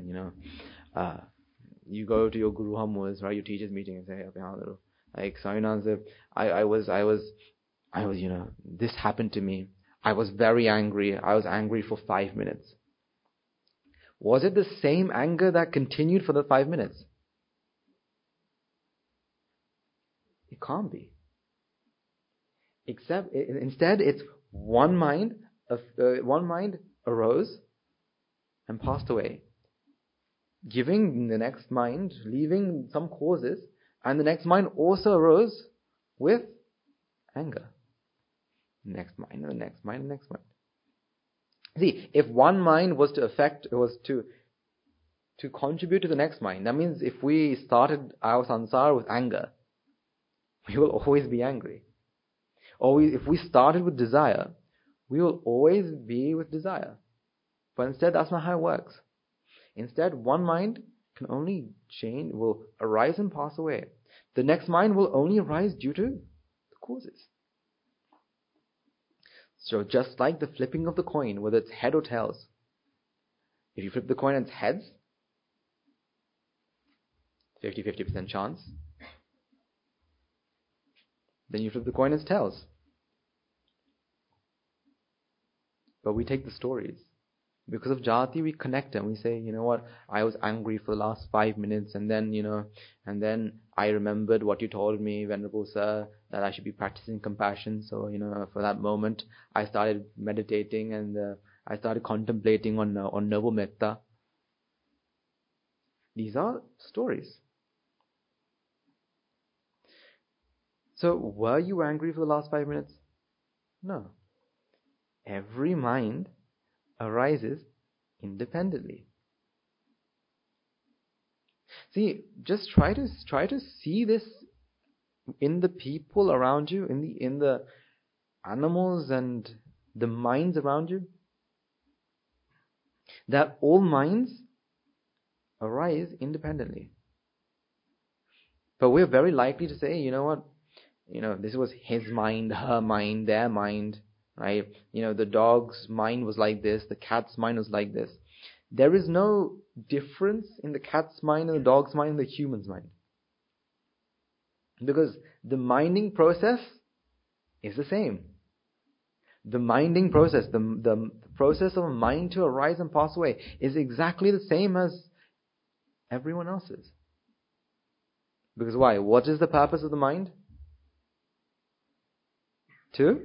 [SPEAKER 1] go to your Guru Hamuz, right, your teacher's meeting, and say, like, Swaminathan, I was, this happened to me. I was very angry. I was angry for 5 minutes. Was it the same anger that continued for the 5 minutes? It can't be. Instead, it's one mind arose and passed away, giving the next mind, leaving some causes, and the next mind also arose with anger. Next mind, and the next mind, and the next mind. See, if one mind was to contribute to the next mind, that means if we started our sansar with anger, we will always be angry. Or if we started with desire, we will always be with desire. But instead, that's not how it works. Instead, one mind can only will arise and pass away. The next mind will only arise due to the causes. So just like the flipping of the coin, whether it's head or tails, if you flip the coin and it's heads, 50% chance. Then you flip the coin and it's tails. But we take the stories. Because of jati, we connect and we say, you know what, I was angry for the last 5 minutes, and then I remembered what you told me, Venerable Sir, that I should be practicing compassion. So, for that moment, I started meditating and I started contemplating on noble metta. These are stories. So, were you angry for the last 5 minutes? No. Every mind arises independently. See, just try to see this in the people around you, in the animals and the minds around you, that all minds arise independently. But we're very likely to say, you know what, this was his mind, her mind, their mind, right? The dog's mind was like this, the cat's mind was like this. There is no difference in the cat's mind and the dog's mind and the human's mind. Because the minding process is the same. The minding process, the process of a mind to arise and pass away, is exactly the same as everyone else's. Because why? What is the purpose of the mind? To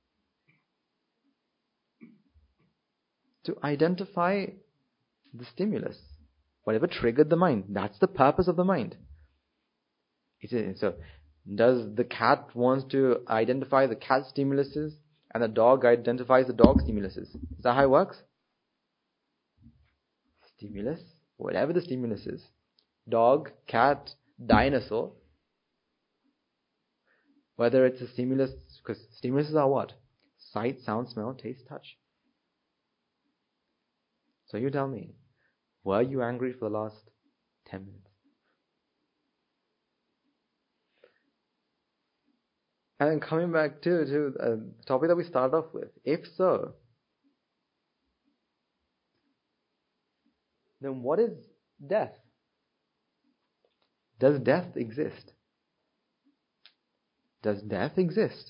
[SPEAKER 1] identify the stimulus, whatever triggered the mind. That's the purpose of the mind. So, does the cat wants to identify the cat stimuluses, and the dog identifies the dog stimuluses? Is that how it works? Stimulus, whatever the stimulus is, dog, cat, dinosaur, whether it's a stimulus, because stimuluses are what? Sight, sound, smell, taste, touch. So you tell me, were you angry for the last 10 minutes? And then coming back to the topic that we started off with, if so, then what is death? Does death exist? Does death exist?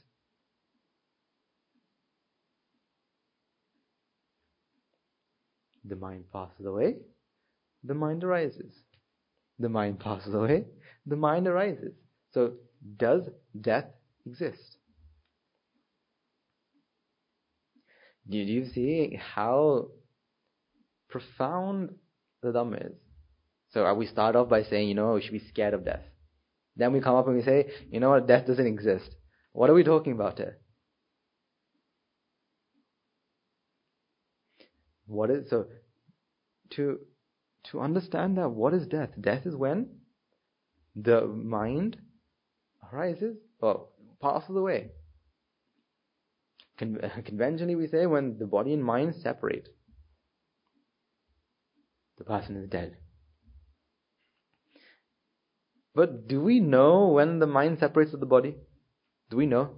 [SPEAKER 1] The mind passes away, the mind arises. The mind passes away, the mind arises. So, does death exist? Did you see how profound the Dhamma is? So we start off by saying, we should be scared of death. Then we come up and we say, death doesn't exist. What are we talking about here? So to understand that, what is death? Death is when the mind arises or passes away. Conventionally we say when the body and mind separate, the person is dead. But do we know when the mind separates with the body? Do we know?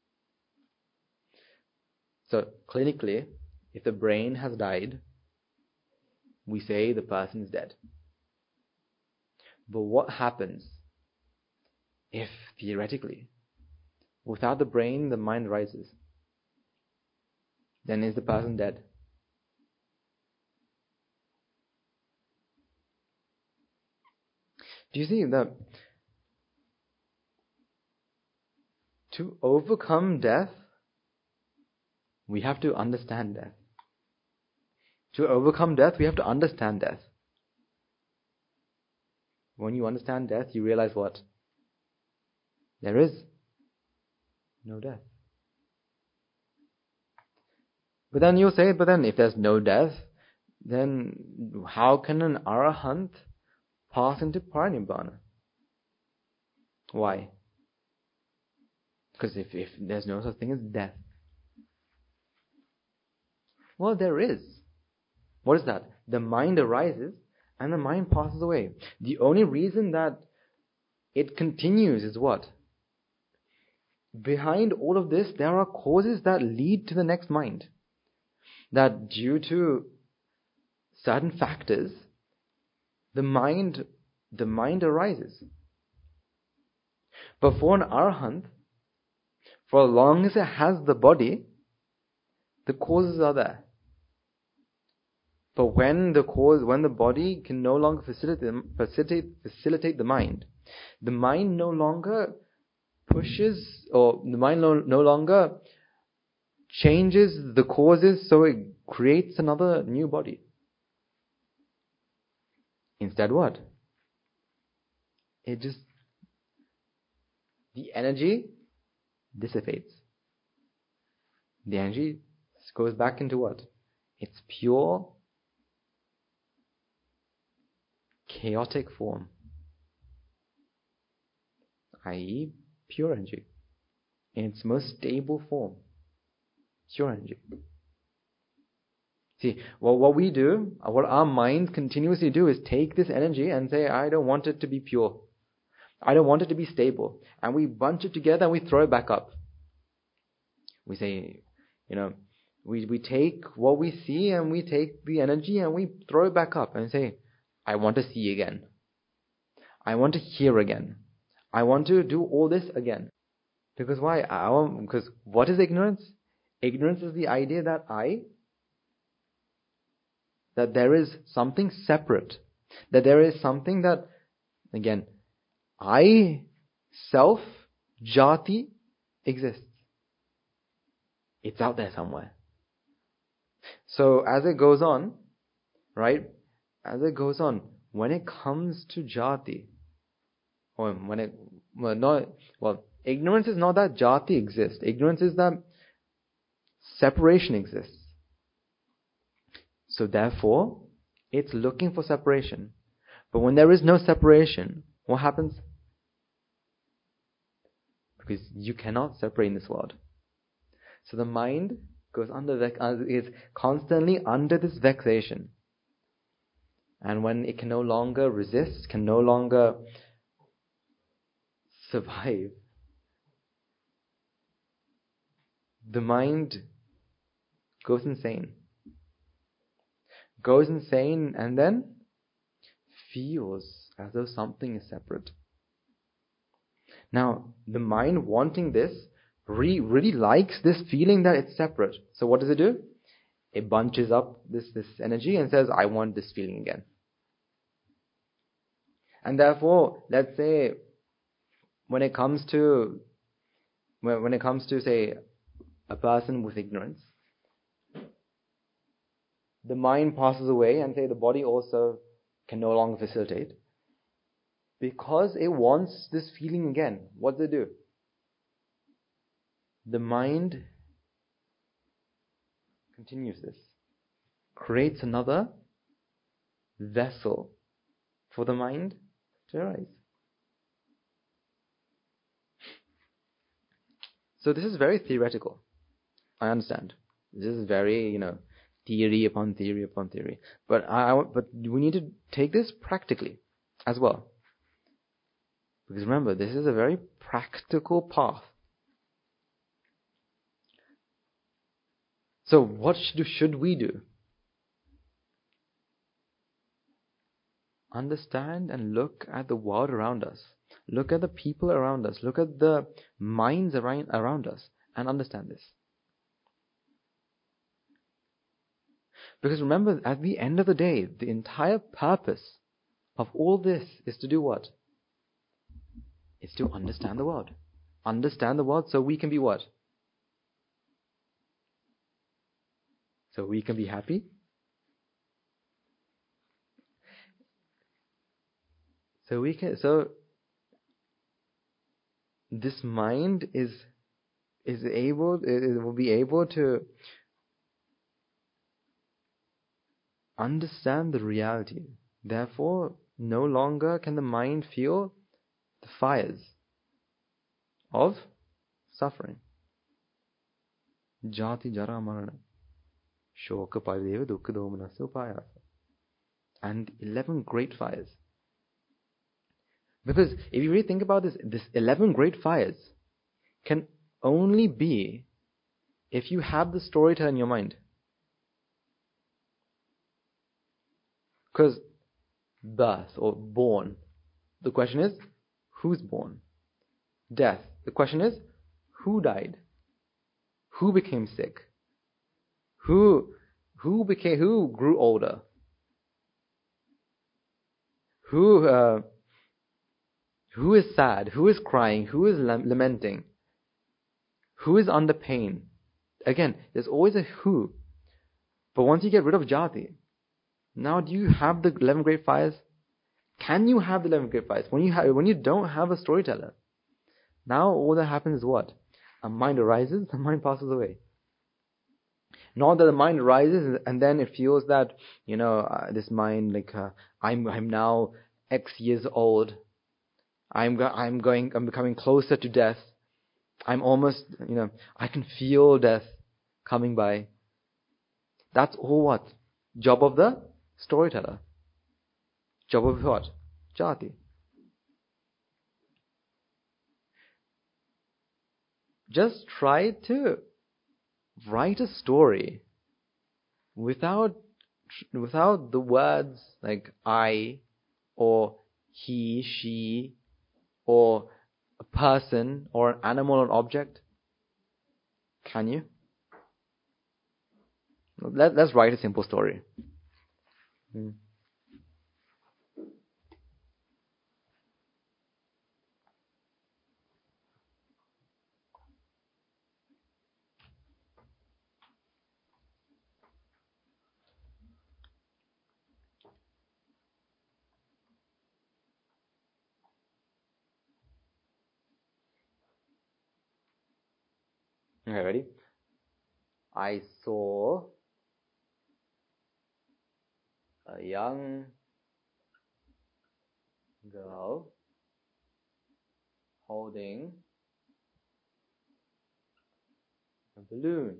[SPEAKER 1] So clinically, if the brain has died, we say the person is dead. But what happens if, theoretically, without the brain, the mind rises? Then is the person dead? Do you see that to overcome death, we have to understand death. To overcome death, we have to understand death. When you understand death, you realize what? There is no death. But then you'll say, if there's no death, then how can an arahant pass into parinibbana? Why? Because if there's no such thing as death. Well, there is. What is that? The mind arises and the mind passes away. The only reason that it continues is what? Behind all of this, there are causes that lead to the next mind. That due to certain factors, the mind arises. But for an arahant, for as long as it has the body, the causes are there. But when the body can no longer facilitate the mind no longer pushes, or the mind no longer changes the causes, so it creates another new body. Instead, what? The energy dissipates. The energy goes back into what? Its pure, chaotic form, i.e., pure energy, in its most stable form. Pure energy. See, what we do, what our minds continuously do, is take this energy and say, I don't want it to be pure. I don't want it to be stable. And we bunch it together and we throw it back up. We say, we take what we see and we take the energy and we throw it back up and say, I want to see again. I want to hear again. I want to do all this again. Because why? Because what is ignorance? Ignorance is the idea that there is something separate. That there is something that, again, I, self, jati, exists. It's out there somewhere. So as it goes on, right? As it goes on, when it comes to jati, ignorance is not that jati exists. Ignorance is that separation exists. So therefore, it's looking for separation. But when there is no separation, what happens? Because you cannot separate in this world. So the mind goes is constantly under this vexation. And when it can no longer resist, can no longer survive, the mind goes insane. Goes insane and then feels as though something is separate. Now, the mind wanting this really likes this feeling that it's separate. So what does it do? It bunches up this energy and says, I want this feeling again. And therefore, let's say, when it comes to say a person with ignorance, the mind passes away and say the body also can no longer facilitate. Because it wants this feeling again. What does it do? The mind continues this. Creates another vessel for the mind to arise. So this is very theoretical. I understand. This is very, theory upon theory upon theory. But we need to take this practically as well. Because remember, this is a very practical path. So what should we do? Understand and look at the world around us. Look at the people around us. Look at the minds around us and understand this. Because remember, at the end of the day, the entire purpose of all this is to do what? It's to understand the world. Understand the world so we can be what? So we can be happy. So this mind will be able to understand the reality. Therefore, no longer can the mind feel the fires of suffering. Jati jara marana. Shoka parideva dukkha domanassa upayasa. And 11 great fires. Because if you really think about this 11 great fires can only be if you have the storyteller in your mind. Because birth or born, the question is, who's born? Death, the question is, who died? Who became sick? Who grew older? Who is sad? Who is crying? Who is lamenting? Who is under pain? Again, there's always a who. But once you get rid of jati, now do you have the 11 great fires? Can you have the 11 great fires? When you don't have a storyteller, now all that happens is what? A mind arises, the mind passes away. Not that the mind arises and then it feels that, this mind, I'm now X years old. I'm becoming closer to death. I'm almost, I can feel death coming by. That's all what? Job of the storyteller. Job of what? Jati. Just try to write a story without the words like I or he, she, or a person or an animal or object. Can you? Let's write a simple story. Okay, ready? I saw a young girl holding a balloon.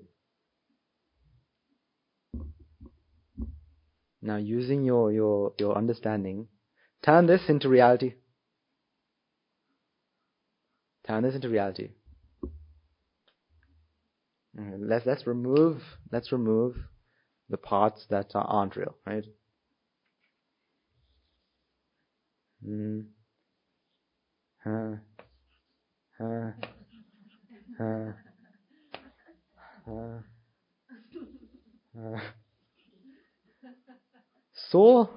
[SPEAKER 1] Now, using your understanding, turn this into reality. Turn this into reality. Let's remove the parts that aren't real, right? So,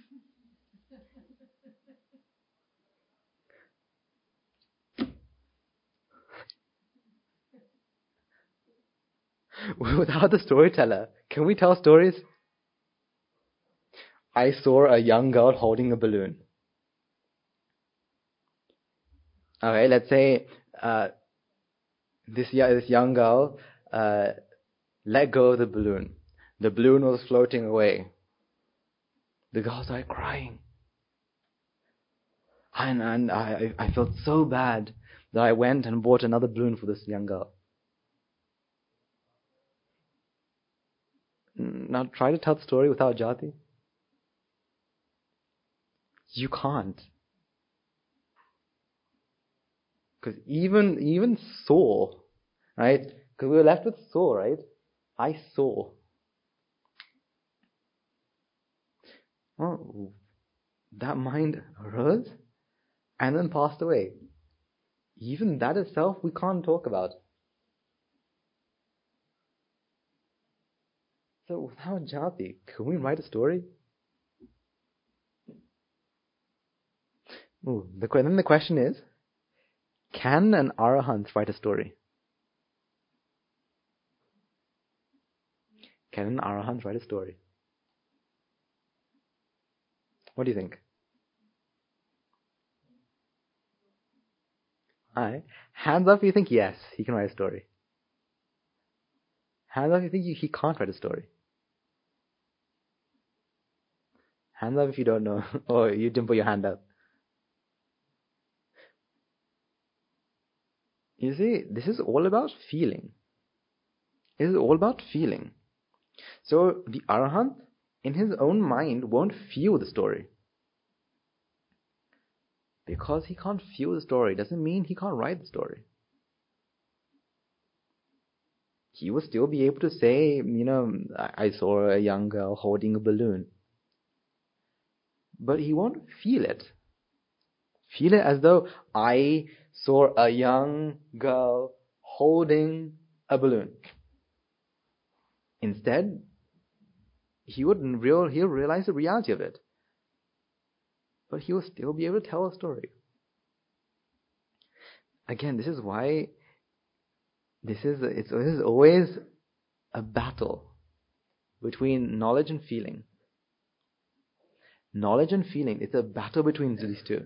[SPEAKER 1] without the storyteller, can we tell stories? I saw a young girl holding a balloon. Okay, let's say this young girl let go of the balloon. The balloon was floating away. The girl started crying. And I felt so bad that I went and bought another balloon for this young girl. Now try to tell the story without jati. You can't. Because even saw, right? Because we were left with saw, right? I saw. Oh, that mind arose and then passed away. Even that itself we can't talk about. So without jati, can we write a story? Then the question is, can an arahant write a story? Can an arahant write a story? What do you think? Alright. Hands up if you think yes, he can write a story. Hands up if you think he can't write a story. Hands up if you don't know, or you didn't put your hand up. You see, this is all about feeling. It is all about feeling. So the arahant, in his own mind, won't feel the story. Because he can't feel the story doesn't mean he can't write the story. He will still be able to say, I saw a young girl holding a balloon. But he won't feel it. Feel it as though I saw a young girl holding a balloon. Instead, he'll realize the reality of it. but he will still be able to tell a story. Again, this is why it's always a battle between knowledge and feeling. Knowledge and feeling, it's a battle between these two.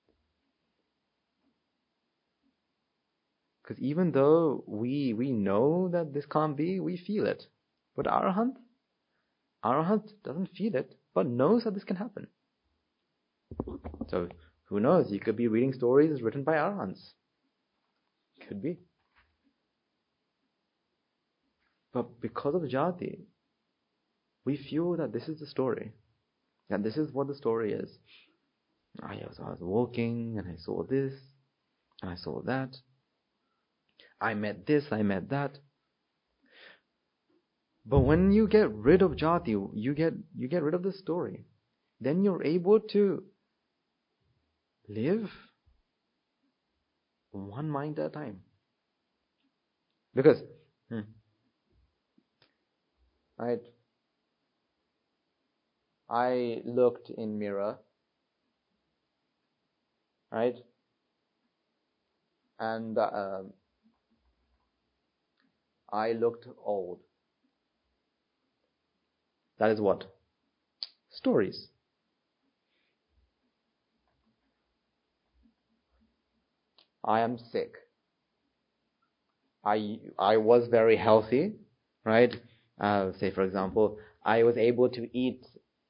[SPEAKER 1] Because even though we know that this can't be, we feel it. But Arahant doesn't feel it, but knows that this can happen. So, who knows? You could be reading stories written by Arahants. Could be. But because of Jati, we feel that this is the story. That this is what the story is. I was walking, and I saw this, and I saw that. I met this, I met that. But when you get rid of Jati, you get rid of the story. Then you're able to live one mind at a time. Because, right, I looked in mirror, right, and I looked old. That is what? Stories. I am sick. I was very healthy, right? Say for example, I was able to eat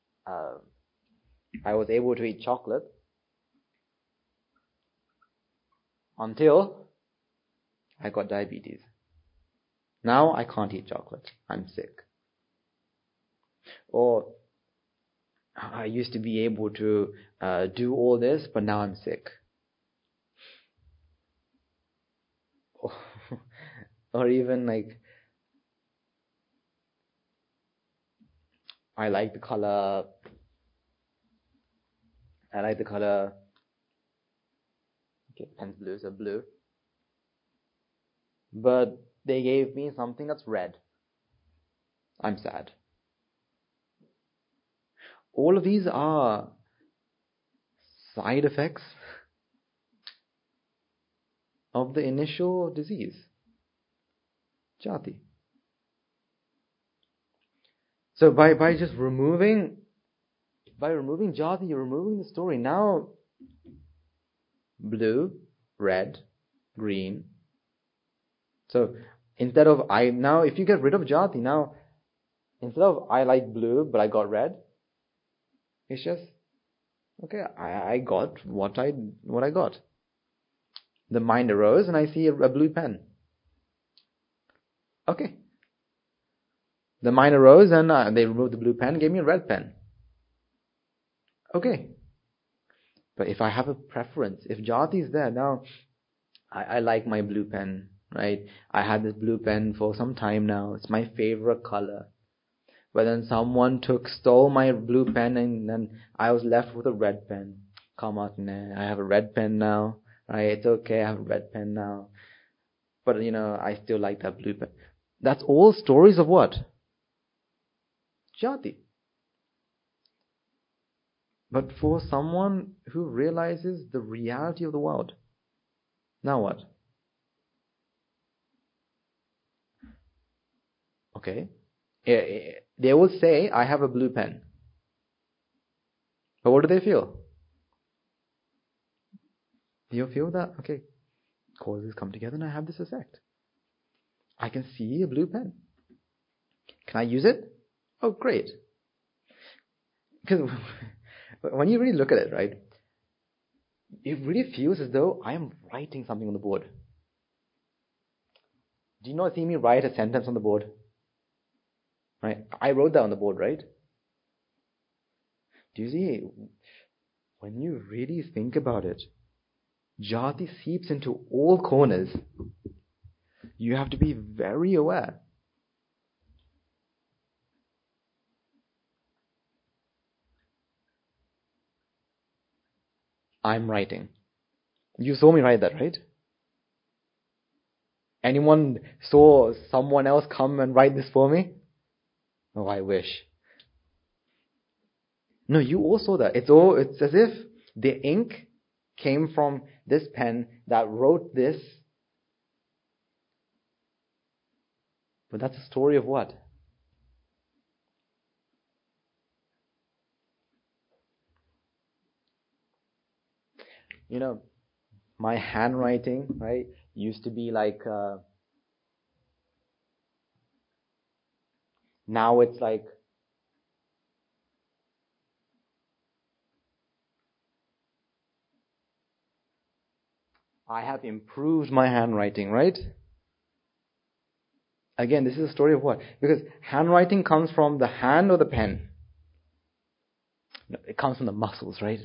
[SPEAKER 1] chocolate until I got diabetes. Now I can't eat chocolate. I'm sick. Or I used to be able to do all this, but now I'm sick. Or even like, I like the color. Okay, pen's blue, so blue. But they gave me something that's red. I'm sad. All of these are side effects of the initial disease, Jati. So by just removing Jati, you're removing the story. Now, blue, red, green. So instead of if you get rid of Jati, now instead of I like blue but I got red, it's just okay. I got what I got. The mind arose and I see a blue pen. Okay. The mind arose and they removed the blue pen, gave me a red pen. Okay. But if I have a preference, if Jati is there, now I like my blue pen, right? I had this blue pen for some time now. It's my favorite color. But then someone stole my blue pen and then I was left with a red pen. Come on, I have a red pen now. Right? It's okay, I have a red pen now. But I still like that blue pen. That's all stories of what? Jati. But for someone who realizes the reality of the world, now what? Okay. They will say, I have a blue pen. But what do they feel? You feel that, okay, causes come together and I have this effect. I can see a blue pen. Can I use it? Oh, great. Because when you really look at it, right, it really feels as though I am writing something on the board. Do you not see me write a sentence on the board? Right? I wrote that on the board, right? Do you see, when you really think about it, Jati seeps into all corners. You have to be very aware. I'm writing. You saw me write that, right? Anyone saw someone else come and write this for me? Oh, I wish. No, you all saw that. It's as if The ink came from this pen that wrote this. But that's a story of what? My handwriting, right, used to be like, now it's like, I have improved my handwriting, right? Again, this is a story of what? Because handwriting comes from the hand or the pen? No, it comes from the muscles, right?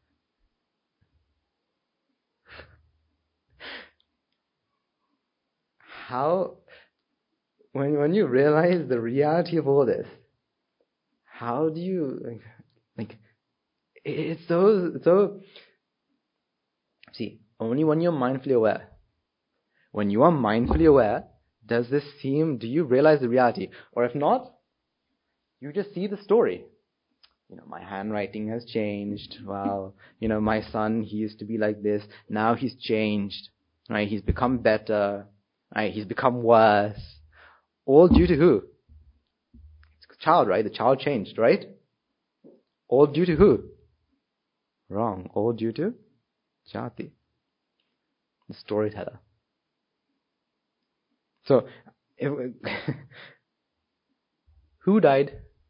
[SPEAKER 1] How, when you realize the reality of all this, how do you, it's so, see, only when you're mindfully aware. When you are mindfully aware, do you realize the reality? Or if not, you just see the story. My handwriting has changed. Wow. My son, he used to be like this. Now he's changed. Right? He's become better. Right? He's become worse. All due to who? It's a child, right? The child changed, right? All due to who? Wrong. All due to Jati, the storyteller. So, who died?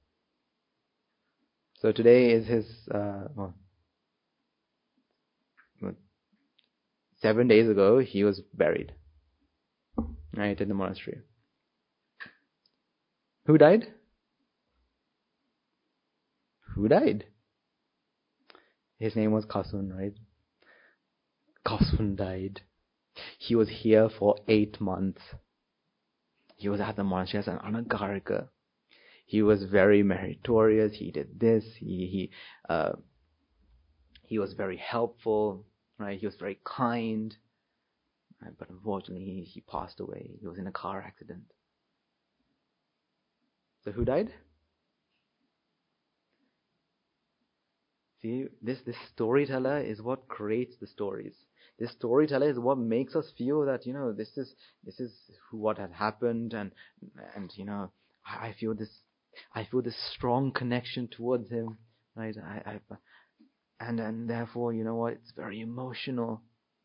[SPEAKER 1] So today is his, 7 days ago, he was buried. Right, in the monastery. Who died? Who died? His name was Kasun, right? Kasun died. He was here for 8 months. He was at the monastery as an anagarika. He was very meritorious. He did this. He was very helpful. Right? He was very kind. Right? But unfortunately, he passed away. He was in a car accident. So who died? See, this storyteller is what creates the stories. This storyteller is what makes us feel that this is what had happened, and I feel this strong connection towards him, right? And therefore, it's very emotional.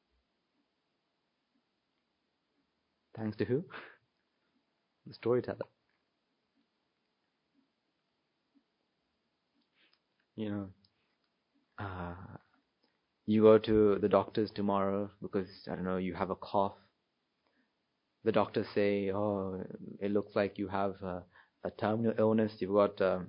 [SPEAKER 1] Thanks to who? The storyteller. You go to the doctors tomorrow because, I don't know, you have a cough. The doctors say, oh, it looks like you have a terminal illness. You've got a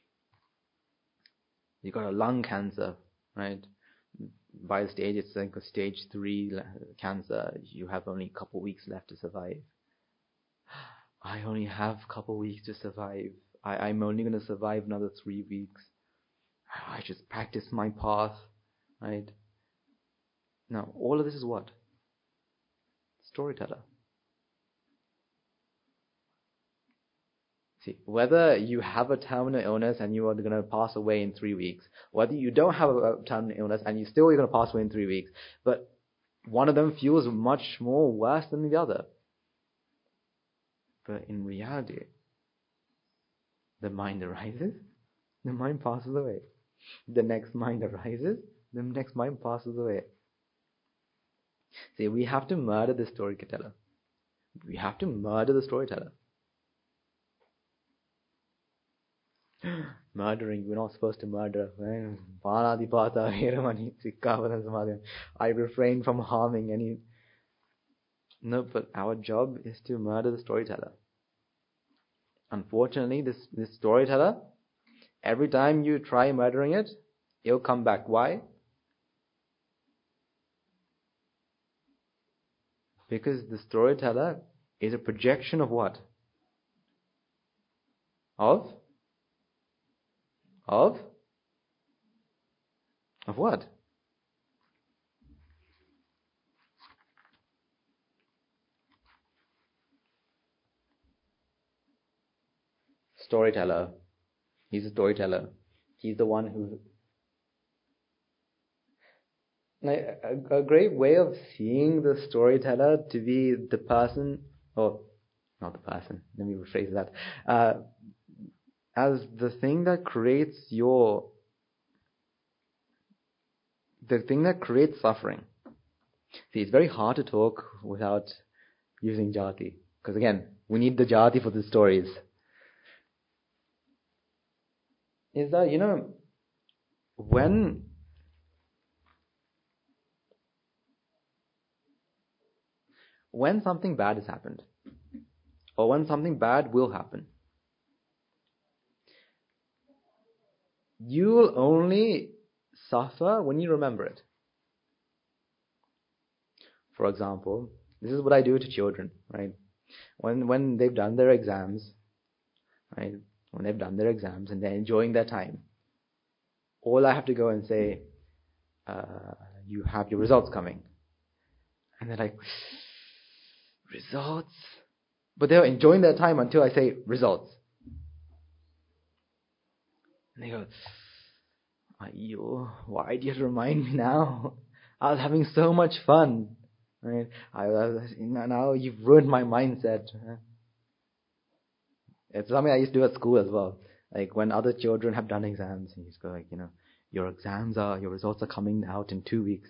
[SPEAKER 1] lung cancer, right? By the stage, it's like a stage 3 cancer. You have only a couple weeks left to survive. I only have a couple weeks to survive. I'm only going to survive another 3 weeks. I just practice my path, right? Now, all of this is what? Storyteller. See, whether you have a terminal illness and you are going to pass away in 3 weeks, whether you don't have a terminal illness and you still are going to pass away in 3 weeks, but one of them feels much more worse than the other. But in reality, the mind arises, the mind passes away. The next mind arises, the next mind passes away. See, we have to murder the storyteller. We have to murder the storyteller. Murdering, we're not supposed to murder. I refrain from harming any. No, but our job is to murder the storyteller. Unfortunately, this storyteller, every time you try murdering it, it'll come back. Why? Because the storyteller is a projection of what? Of what? Storyteller. He's a storyteller. He's the one who... like a great way of seeing the storyteller to be the person, or not the person, let me rephrase that, as the thing that creates the thing that creates suffering. See, it's very hard to talk without using jati, because again, we need the jati for the stories. Is that, when something bad has happened, or when something bad will happen, you will only suffer when you remember it. For example, this is what I do to children, right? When they've done their exams, right? When they've done their exams and they're enjoying their time, all I have to go and say, you have your results coming. And they're like, results? But they're enjoying their time until I say, results. And they go, why do you have to remind me now? I was having so much fun. Right? Now you've ruined my mindset. It's something I used to do at school as well. Like when other children have done exams, and you just go like, your results are coming out in 2 weeks.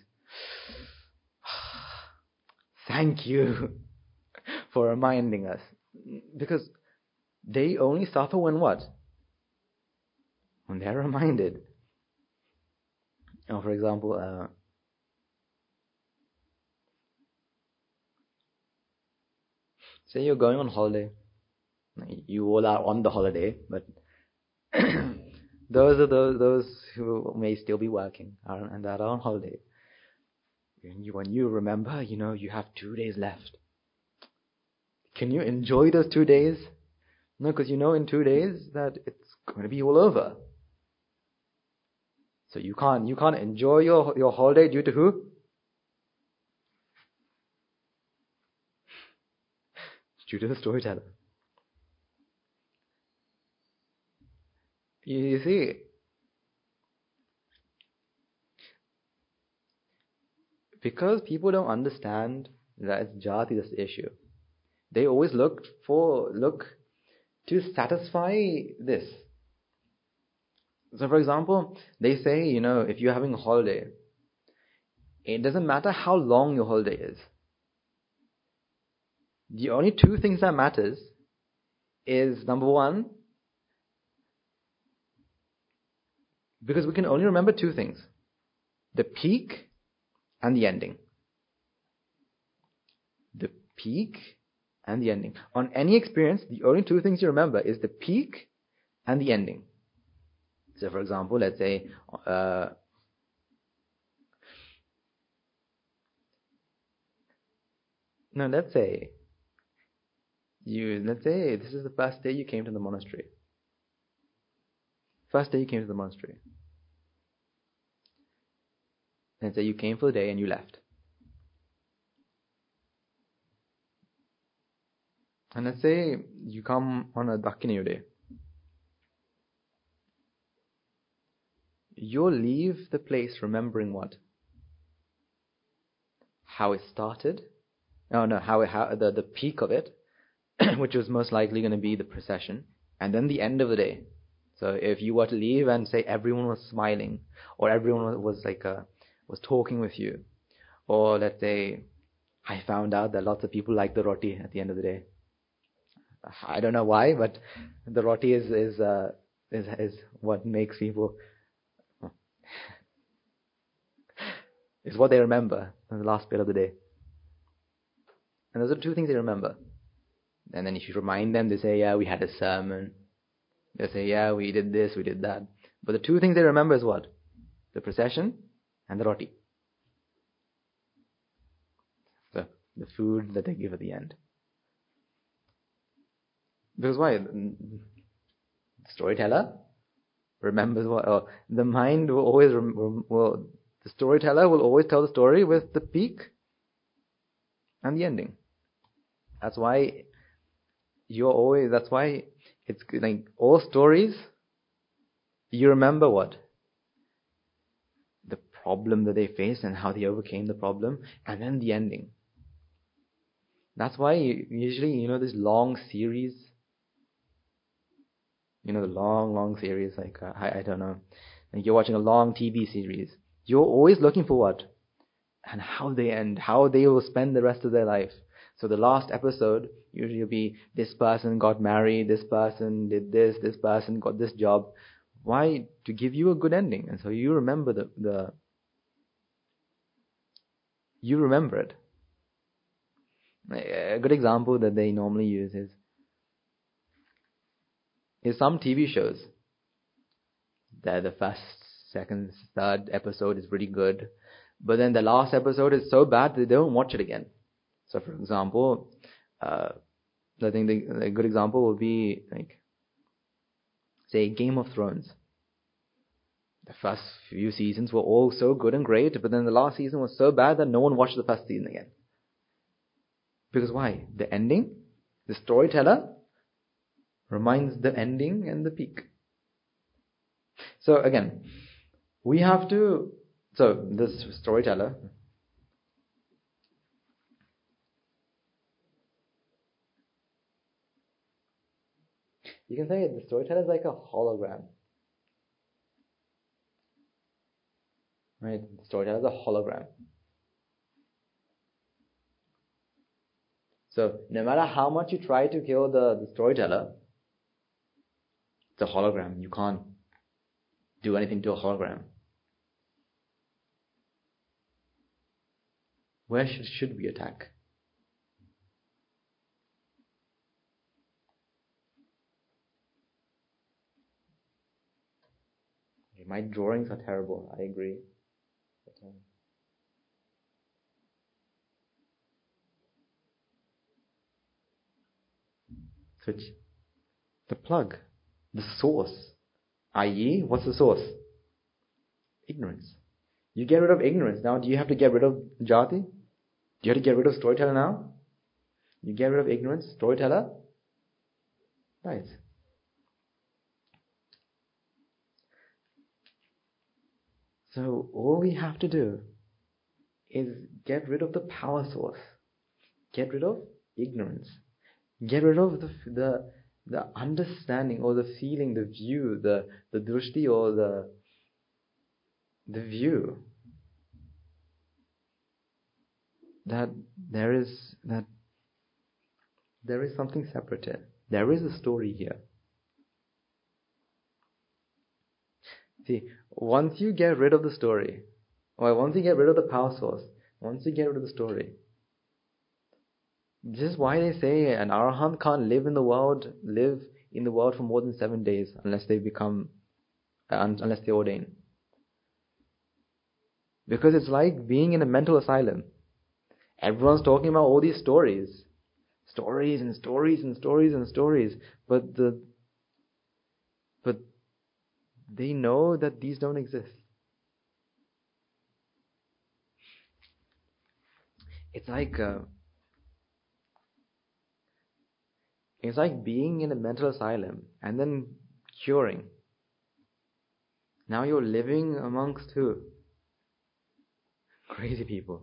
[SPEAKER 1] Thank you for reminding us. Because they only suffer when what? When they're reminded. For example, say you're going on holiday. You all are on the holiday, but those who may still be working and that are on holiday. When you remember, you have 2 days left. Can you enjoy those 2 days? No, because in 2 days that it's going to be all over. So you can't enjoy your holiday due to who? Due to the storyteller. You see, because people don't understand that it's jati that's the issue, they always look to satisfy this. So for example, they say, if you're having a holiday, it doesn't matter how long your holiday is. The only 2 things that matters is, number 1, because we can only remember 2 things: the peak and the ending. The peak and the ending. On any experience, the only 2 things you remember is the peak and the ending. So for example, let's say, let's say this is the first day you came to the monastery. First day you came to the monastery. Let's say you came for the day and you left. And let's say you come on a Dakkiniya day. You'll leave the place remembering what? How it started. How the peak of it, which was most likely going to be the procession, and then the end of the day. So if you were to leave and say everyone was smiling, or everyone was was talking with you, or let's say I found out that lots of people like the roti at the end of the day. I don't know why, but the roti is what makes people, is what they remember in the last bit of the day. And those are 2 things they remember. And then if you remind them, they say, yeah, we had a sermon. They say, yeah, we did this, we did that. But the 2 things they remember is what? The procession and the roti. The food that they give at the end. Because why? The storyteller remembers what? The mind will always the storyteller will always tell the story with the peak and the ending. That's why it's like all stories, you remember what? problem that they faced and how they overcame the problem, and then the ending. That's why usually, this long series, the long series, like, I don't know, like you're watching a long TV series, you're always looking for what? And how they end, how they will spend the rest of their life. So the last episode usually will be, this person got married, this person did this person got this job. Why? To give you a good ending. And so you remember you remember it. A good example that they normally use is some TV shows that the first, second, third episode is pretty good, but then the last episode is so bad they don't watch it again. So, for example, I think a good example would be, like, say, Game of Thrones. The first few seasons were all so good and great, but then the last season was so bad that no one watched the first season again. Because why? The ending, the storyteller reminds the ending and the peak. So again, this storyteller, you can say the storyteller is like a hologram. Right? The storyteller is a hologram. So no matter how much you try to kill the storyteller, it's a hologram. You can't do anything to a hologram. Where should we attack? My drawings are terrible, I agree. But, switch. The plug. The source. I.e., what's the source? Ignorance. You get rid of ignorance. Now, do you have to get rid of jati? Do you have to get rid of storyteller now? You get rid of ignorance, storyteller? Right. So, all we have to do is get rid of the power source. Get rid of ignorance. Get rid of the understanding or the feeling, the view, the drushti or the view that there is something separate here. There is a story here. See, once you get rid of the story, or once you get rid of the power source, once you get rid of the story, this is why they say an arahant can't live in the world for more than 7 days unless they ordain. Because it's like being in a mental asylum. Everyone's talking about all these stories and stories and stories and stories, but they know that these don't exist. It's like being in a mental asylum and then curing. Now you're living amongst who? Crazy people.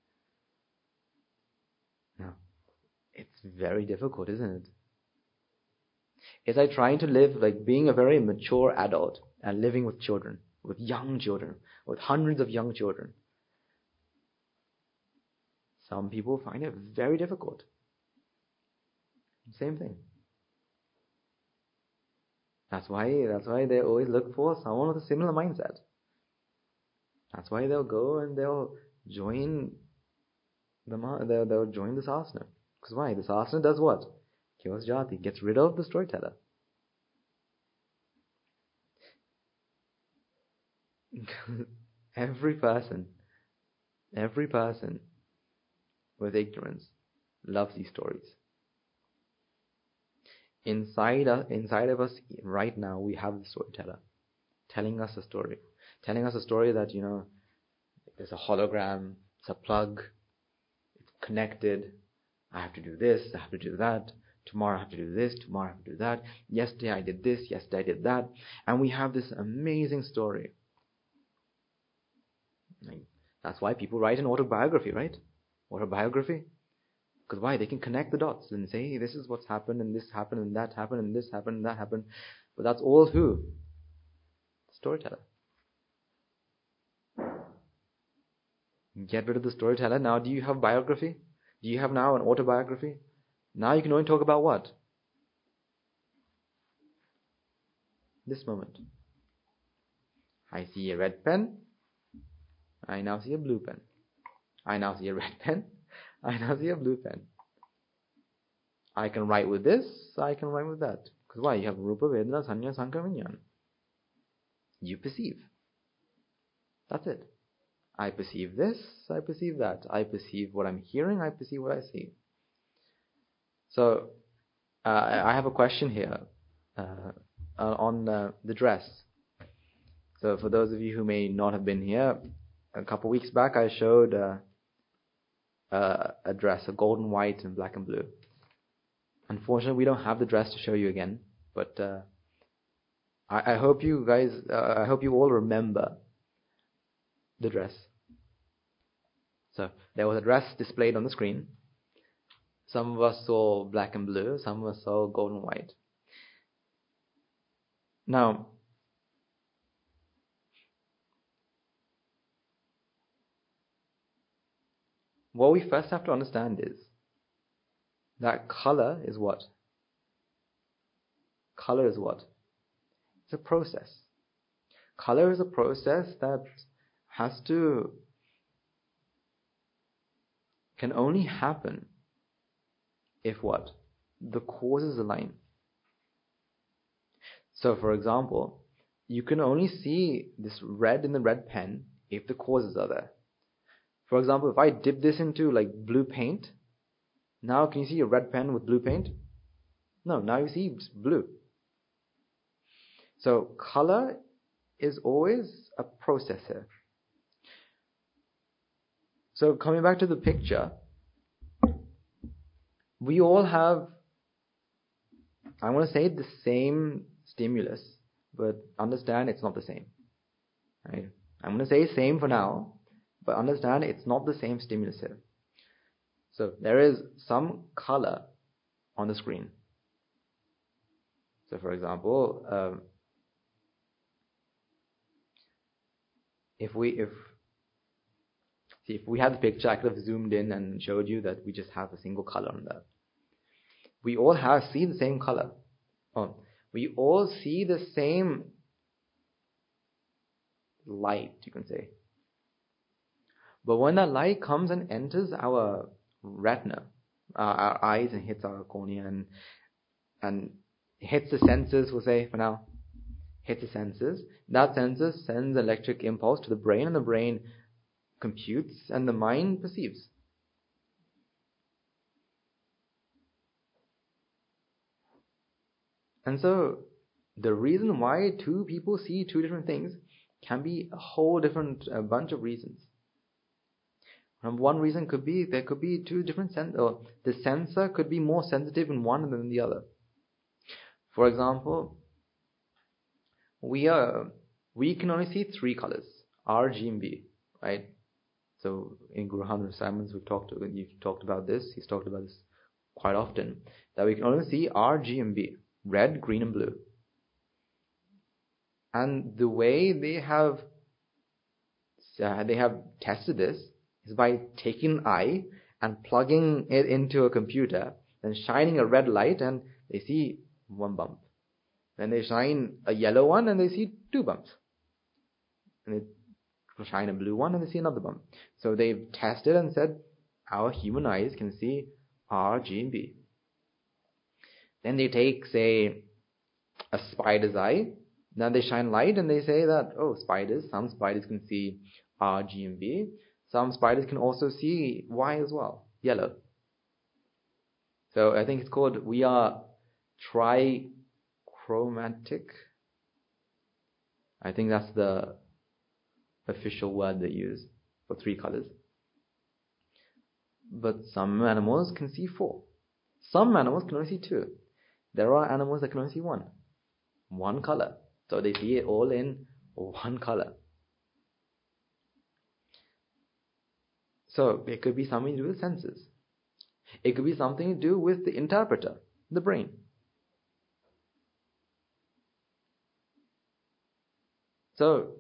[SPEAKER 1] Now, it's very difficult, isn't it? It's like trying to live, like being a very mature adult and living with children, with young children, with hundreds of young children. Some people find it very difficult. Same thing. That's why they always look for someone with a similar mindset. That's why they'll go and they'll join they'll join the sasana. Because why? The sasana does what? Kills jati, gets rid of the storyteller. Every person with ignorance loves these stories. Inside of us right now, we have the storyteller telling us a story that there's a hologram, it's a plug, it's connected. I have to do this, I have to do that. Tomorrow I have to do this, tomorrow I have to do that. Yesterday I did this, yesterday I did that. And we have this amazing story. That's why people write an autobiography, right? Autobiography. Because why? They can connect the dots and say, hey, this is what's happened, and this happened, and that happened, and this happened, and that happened. But that's all who? Storyteller. Get rid of the storyteller. Now, do you have biography? Do you have now an autobiography? Now you can only talk about what? This moment. I see a red pen. I now see a blue pen. I now see a red pen. I now see a blue pen. I can write with this. I can write with that. Because why? You have Rupa, Vedana, Sanya, Sankhara, Vijnana. You perceive. That's it. I perceive this. I perceive that. I perceive what I'm hearing. I perceive what I see. So, I have a question here on the dress. So for those of you who may not have been here, a couple of weeks back I showed a dress, a golden white and black and blue. Unfortunately, we don't have the dress to show you again, but I hope you guys, I hope you all remember the dress. So there was a dress displayed on the screen. Some of us saw black and blue, some of us saw gold and white. Now, what we first have to understand is that color is what? Color is what? It's a process. Color is a process that can only happen if what? The causes align. So for example, you can only see this red in the red pen if the causes are there. For example, if I dip this into like blue paint, now can you see a red pen with blue paint? No, now you see blue. So color is always a process here. So coming back to the picture, we all have, I want to say the same stimulus, but understand it's not the same. Right? I'm going to say same for now, but understand it's not the same stimulus here. So there is some color on the screen. So for example, if we had the picture, I could have zoomed in and showed you that we just have a single color on that. We all see the same color. We all see the same light, you can say. But when that light comes and enters our retina, our eyes, and hits our cornea and hits the senses, we'll say for now, hits the senses, that senses sends electric impulse to the brain, and the brain computes and the mind perceives. And so the reason why two people see two different things can be a whole different bunch of reasons. One reason could be there could be two different or the sensor could be more sensitive in one than the other. For example, we can only see three colors: R, G, and B, right? So in Guru Ramdas Simons, you've talked about this. He's talked about this quite often, that we can only see R, G, and B: red, green, and blue. And the way they have tested this is by taking an eye and plugging it into a computer, then shining a red light, and they see one bump. Then they shine a yellow one, and they see two bumps. And they shine a blue one, and they see another bump. So they've tested and said our human eyes can see R, G, and B. Then they take, say, a spider's eye. Now they shine light, and they say that, some spiders can see R, G, and B. Some spiders can also see Y as well, yellow. So I think it's called, we are trichromatic. I think that's the official word they use for three colors. But some animals can see four. Some animals can only see two. There are animals that can only see one color. So they see it all in one color. So it could be something to do with senses. It could be something to do with the interpreter, the brain. So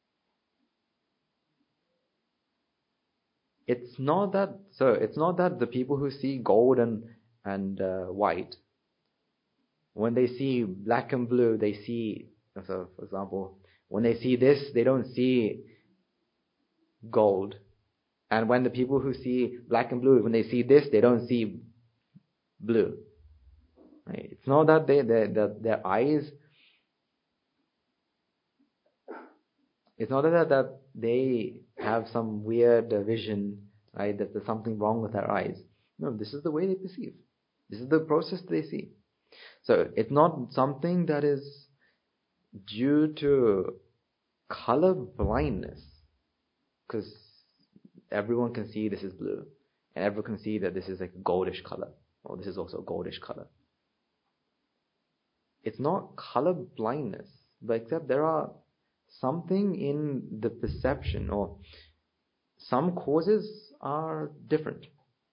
[SPEAKER 1] it's not that the people who see gold and white, when they see black and blue, they see, so for example, when they see this, they don't see gold. And when the people who see black and blue, when they see this, they don't see blue. Right? It's not that their eyes, it's not that they have some weird vision, right? That there's something wrong with their eyes. No, this is the way they perceive. This is the process they see. So it's not something that is due to color blindness, because everyone can see this is blue, and everyone can see that this is like a goldish color, or this is also a goldish color. It's not color blindness, but except there are something in the perception, or some causes are different.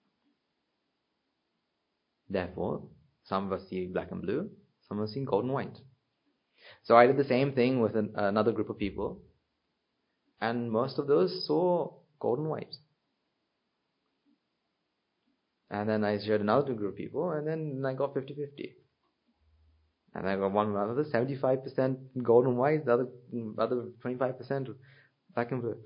[SPEAKER 1] Therefore, some of us see black and blue, some of us see gold and white. So I did the same thing with another group of people, and most of those saw gold and white. And then I shared another group of people, and then I got 50-50. And I got one other 75% gold and white, the other 25% black and blue.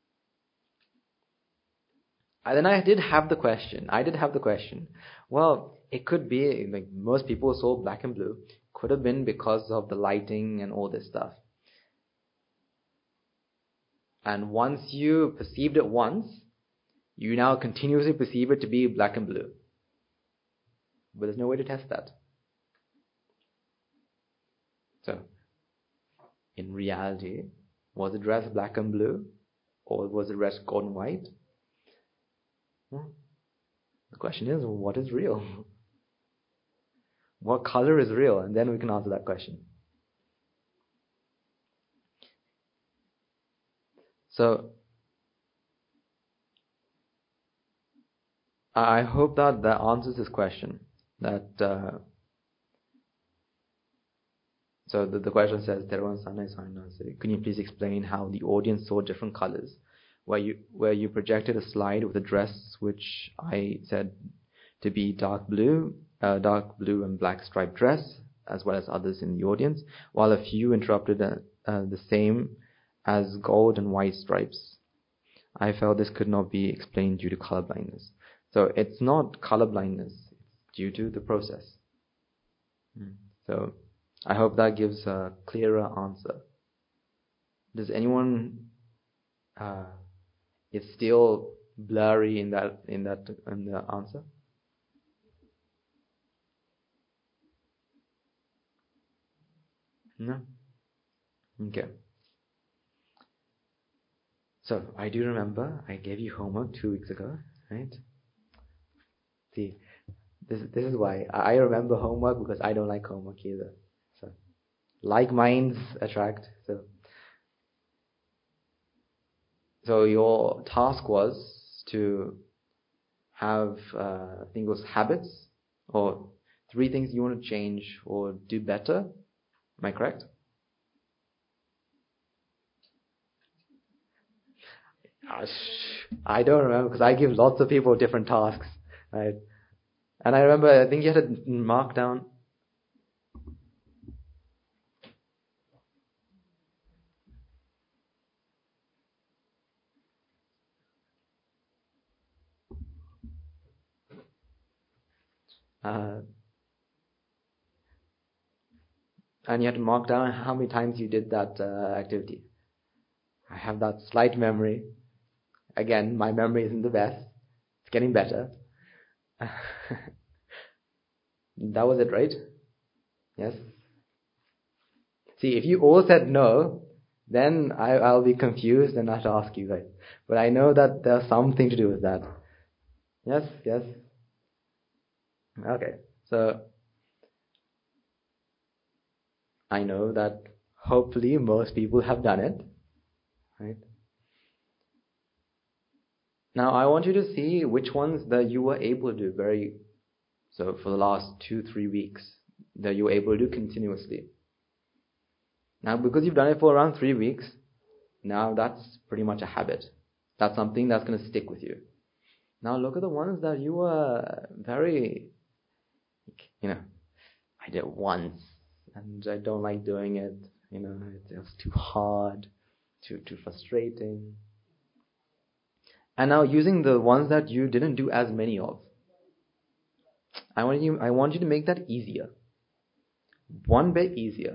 [SPEAKER 1] And then I did have the question. Well, it could be, like most people saw black and blue. Could have been because of the lighting and all this stuff. And once you perceived it once, you now continuously perceive it to be black and blue. But there's no way to test that. So, in reality, was the dress black and blue? Or was the dress gold and white? Well, the question is, what is real? What color is real? And then we can answer that question. So, I hope that answers this question. So the question says, can you please explain how the audience saw different colors? Where you projected a slide with a dress which I said to be dark blue and black striped dress, as well as others in the audience, while a few interrupted the same as gold and white stripes. I felt this could not be explained due to color blindness. So it's not color blindness, it's due to the process. So I hope that gives a clearer answer. Does anyone it's still blurry in the answer? No? Okay. So I do remember I gave you homework 2 weeks ago, right? See, this is why I remember homework, because I don't like homework either. So like minds attract. So your task was to have, I think it was habits, or 3 things you want to change or do better. Am I correct? I don't remember, because I give lots of people different tasks, right? And I remember, I think you had to mark down. And you had to mark down how many times you did that activity. I have that slight memory. Again, my memory isn't the best. It's getting better. That was it, right? Yes? See, if you all said no, then I'll be confused and I have to ask you guys. But I know that there's something to do with that. Yes? Okay. So, I know that hopefully most people have done it. Right? Now I want you to see which ones that you were able to do so for the last 2-3 weeks, that you were able to do continuously. Now because you've done it for around 3 weeks, now that's pretty much a habit. That's something that's going to stick with you. Now look at the ones that you were very, I did it once and I don't like doing it. It was too hard, too frustrating. And now using the ones that you didn't do as many of, I want you to make that easier. One bit easier.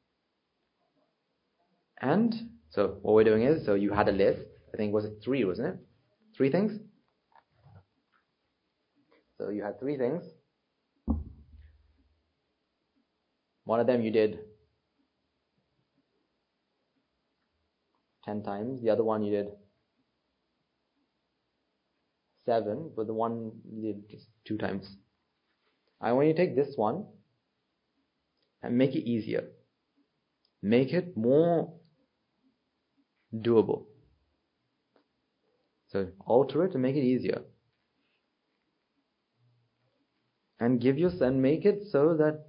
[SPEAKER 1] And so what we're doing is, so you had a list, I think was it 3, wasn't it? 3 things? So you had 3 things. One of them you did 10 times. The other one you did 7, but the one you did just 2 times. I want you to take this one and make it easier. Make it more doable. So alter it and make it easier. And make it so that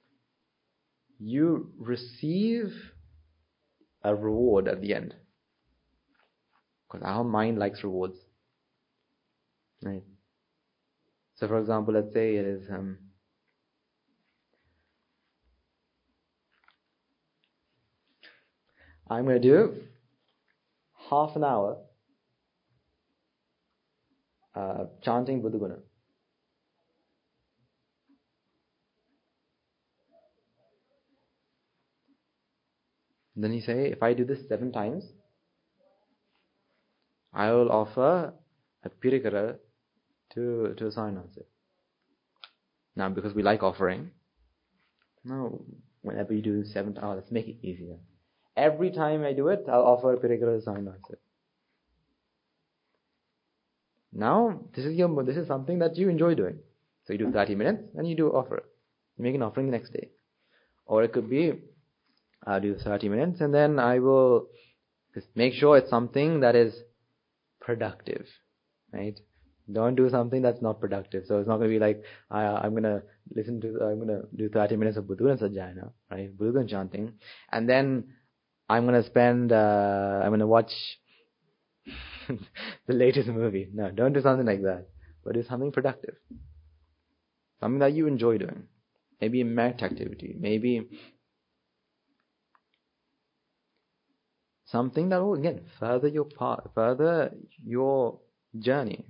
[SPEAKER 1] you receive a reward at the end. Because our mind likes rewards. Right? So for example, let's say it is I'm going to do half an hour chanting Buddha Guna. Then you say, if I do this 7 times, I will offer a pirikara to Saminasa. Now, because we like offering, now whenever you do 7 hours, let's make it easier. Every time I do it, I'll offer a pirikara to Saminasa. Now, this is something that you enjoy doing. So you do 30 minutes, and you do offer. You make an offering the next day. Or it could be, I'll do 30 minutes, and then I will just make sure it's something that is productive, right? Don't do something that's not productive. So it's not going to be like, I'm going to do 30 minutes of Buddha Sajjana, right? Buddha chanting. And then I'm going to watch the latest movie. No, don't do something like that. But do something productive. Something that you enjoy doing. Maybe a merit activity. Maybe something that will, again, further your journey.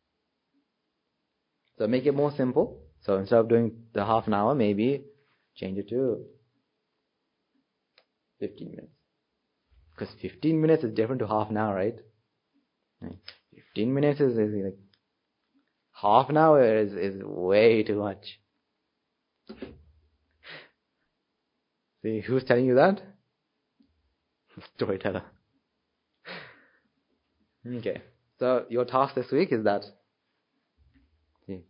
[SPEAKER 1] So make it more simple. So instead of doing the half an hour, maybe change it to 15 minutes. Because 15 minutes is different to half an hour, right? 15 minutes is like, half an hour is way too much. See, who's telling you that? Storyteller. Okay. So your task this week is that. See.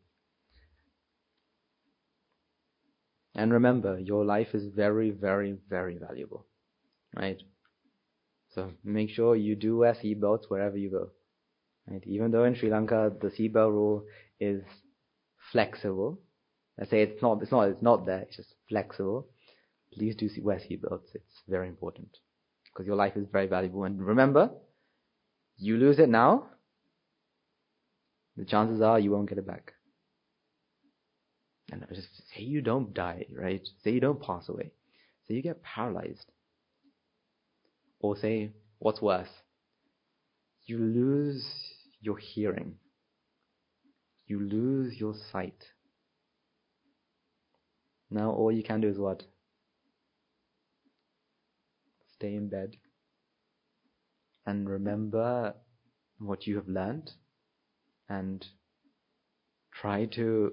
[SPEAKER 1] And remember, your life is very, very, very valuable. Right? So make sure you do wear seatbelts wherever you go. Right? Even though in Sri Lanka the seatbelt rule is flexible. Let's say it's not there, it's just flexible. Please do wear seatbelts. It's very important. Because your life is very valuable. And remember, you lose it now, the chances are you won't get it back. And just say you don't die, right? Say you don't pass away. Say you get paralyzed. Or say, what's worse? You lose your hearing. You lose your sight. Now all you can do is what? Stay in bed and remember what you have learned and try to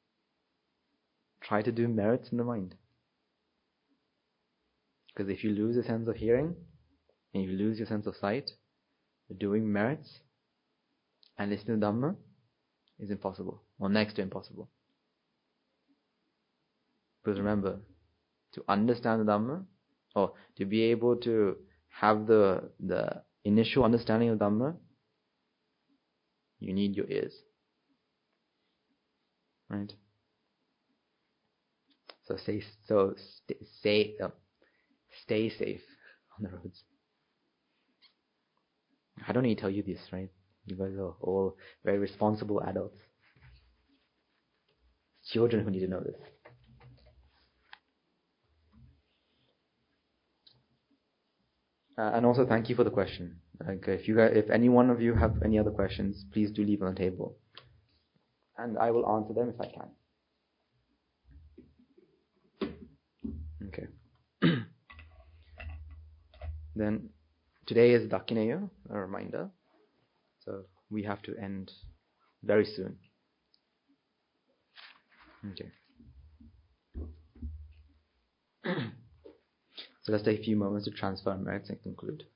[SPEAKER 1] do merits in the mind. Because if you lose your sense of hearing and you lose your sense of sight, doing merits and listening to Dhamma is impossible, or next to impossible. Because remember, to understand the Dhamma, or to be able to have the initial understanding of Dhamma, You need your ears. Right? So stay safe on the roads. I don't need to tell you this, right? You guys are all very responsible adults. Children who need to know this. And also, thank you for the question. Like, if any one of you have any other questions, please do leave on the table, and I will answer them if I can. Okay. Then, today is Dakineya, a reminder. So we have to end very soon. Okay. So let's take a few moments to transfer our merits and conclude.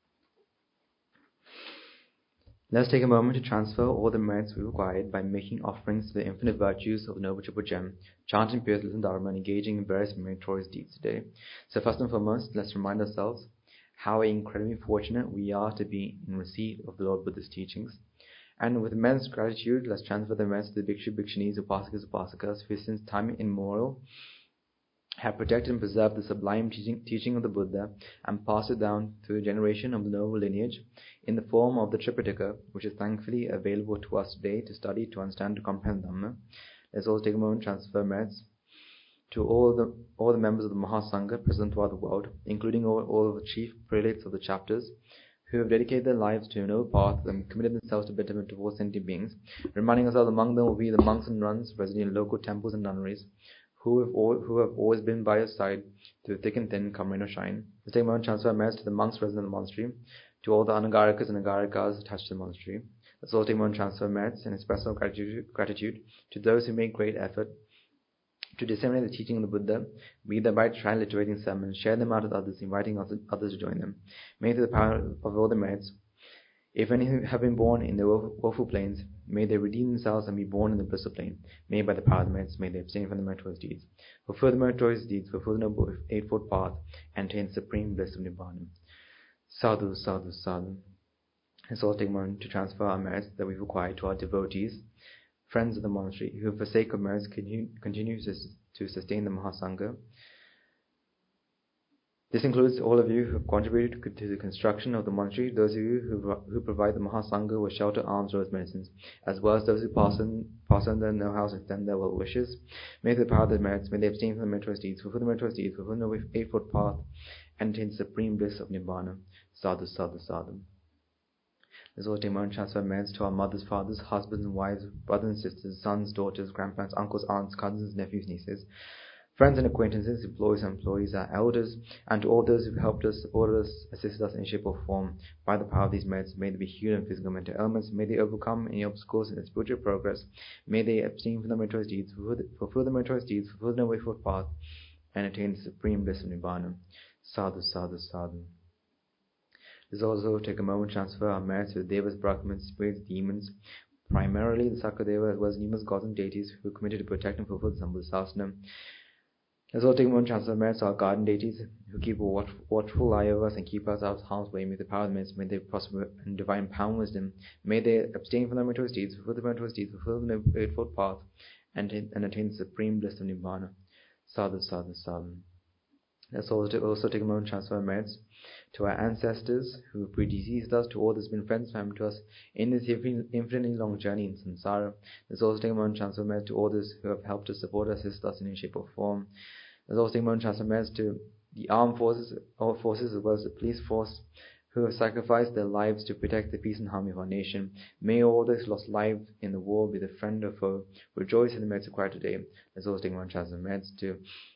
[SPEAKER 1] Let's take a moment to transfer all the merits we acquired by making offerings to the infinite virtues of the Noble Triple Gem, chanting Pure Listen Dharma, and engaging in various meritorious deeds today. So first and foremost, let's remind ourselves how incredibly fortunate we are to be in receipt of the Lord Buddha's teachings. And with immense gratitude, let's transfer the merits to the Bhikshu, Bhikshunis, Upasakas, Upasikas, who since time immemorial have protected and preserved the sublime teaching of the Buddha and passed it down through the generation of the noble lineage in the form of the Tripitaka, which is thankfully available to us today to study, to understand, to comprehend Dhamma. Let's also take a moment to transfer merits to all the members of the Mahasangha present throughout the world, including all of the chief prelates of the chapters, who have dedicated their lives to a noble path and committed themselves to betterment of all sentient beings. Reminding ourselves among them will be the monks and nuns residing in local temples and nunneries, who have always been by your side through thick and thin, come rain or shine. Let's take a moment to transfer merits to the monks resident in the monastery, to all the Anagarikas and Agarikas attached to the monastery. Let's also take a moment to transfer merits and express our gratitude to those who make great effort to disseminate the teaching of the Buddha, be it by transliterating sermons, share them out with others, inviting others to join them. May through the power of all the merits, if any have been born in the woeful plains, may they redeem themselves and be born in the blissful plane. May by the power of the merits, may they abstain from the meritorious deeds. Fulfill the meritorious deeds, fulfill the noble eightfold path, and attain supreme bliss of Nibbana. Sadhu, sadhu, sadhu. Let's all take a moment to transfer our merits that we've acquired to our devotees, friends of the monastery, who for sake of merits continue to sustain the Mahasangha. This includes all of you who have contributed to the construction of the monastery, those of you who provide the Mahasangha with shelter, alms, roads, medicines, as well as those who pass on their know-how and extend their well wishes. May through the power of the merits, may they abstain from the meritorious deeds, fulfill the meritorious deeds, fulfill the eightfold path, and attain the supreme bliss of Nibbana. Sadhu, sadhu, sadhu. Let's also take a moment to transfer merits to our mothers, fathers, husbands and wives, brothers and sisters, sons, daughters, grandparents, uncles, aunts, cousins, nephews, nieces, friends and acquaintances, employees and employees, our elders, and to all those who helped us, supported us, assisted us in shape or form. By the power of these merits, may they be healed in physical and mental ailments, may they overcome any obstacles in their spiritual progress, may they abstain from the meritorious deeds, fulfill the meritorious deeds, fulfill the wayful path, and attain the supreme bliss of Nibbana. Sadhu, sadhu, sadhu. Let's also take a moment to transfer our merits to the Devas, Brahmins, spirits, demons, primarily the Sakadeva, as well as numerous gods and deities who are committed to protect and fulfill the Sambuddhasasana. Let's also take a moment to transfer merits to our guardian deities who keep a watchful eye over us and keep us out of harm's way. May the power of the merits, may they prosper in divine power and wisdom. May they abstain from the meritorious deeds, fulfill the meritorious deeds, fulfill the eightfold path, and attain the supreme bliss of Nibbana. Sadhu, sadhu, sadhu. Let's also take a moment to transfer our merits to our ancestors who predeceased us, to all that's been friends, family to us in this infinitely long journey in samsara. Let's also take a moment to transfer merits to all those who have helped us, support us, assist us in any shape or form. Let's also take a moment to transfer merits to the armed forces, all forces, as well as the police force, who have sacrificed their lives to protect the peace and harmony of our nation. May all those lost lives in the war, be the friend or foe, rejoice in the merits acquired today. Let's also take a moment to transfer merits to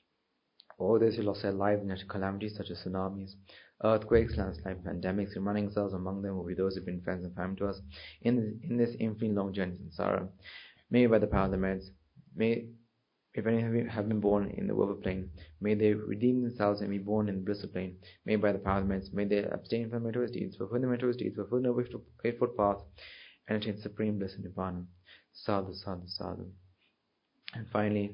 [SPEAKER 1] all those who lost their lives in natural calamities such as tsunamis, earthquakes, landslides, pandemics. Reminding ourselves among them will be those who have been friends and family to us in this infinitely long journey in samsara. May by the power of the merits, may if any have been born in the woeful plane, may they redeem themselves and be born in the blissful plane. May by the power of the merits, may they abstain from meritorious deeds, fulfill the meritorious deeds, fulfill the eightfold path, and attain supreme bliss in Nibbana. Sadhu, sadhu, sadhu. And finally,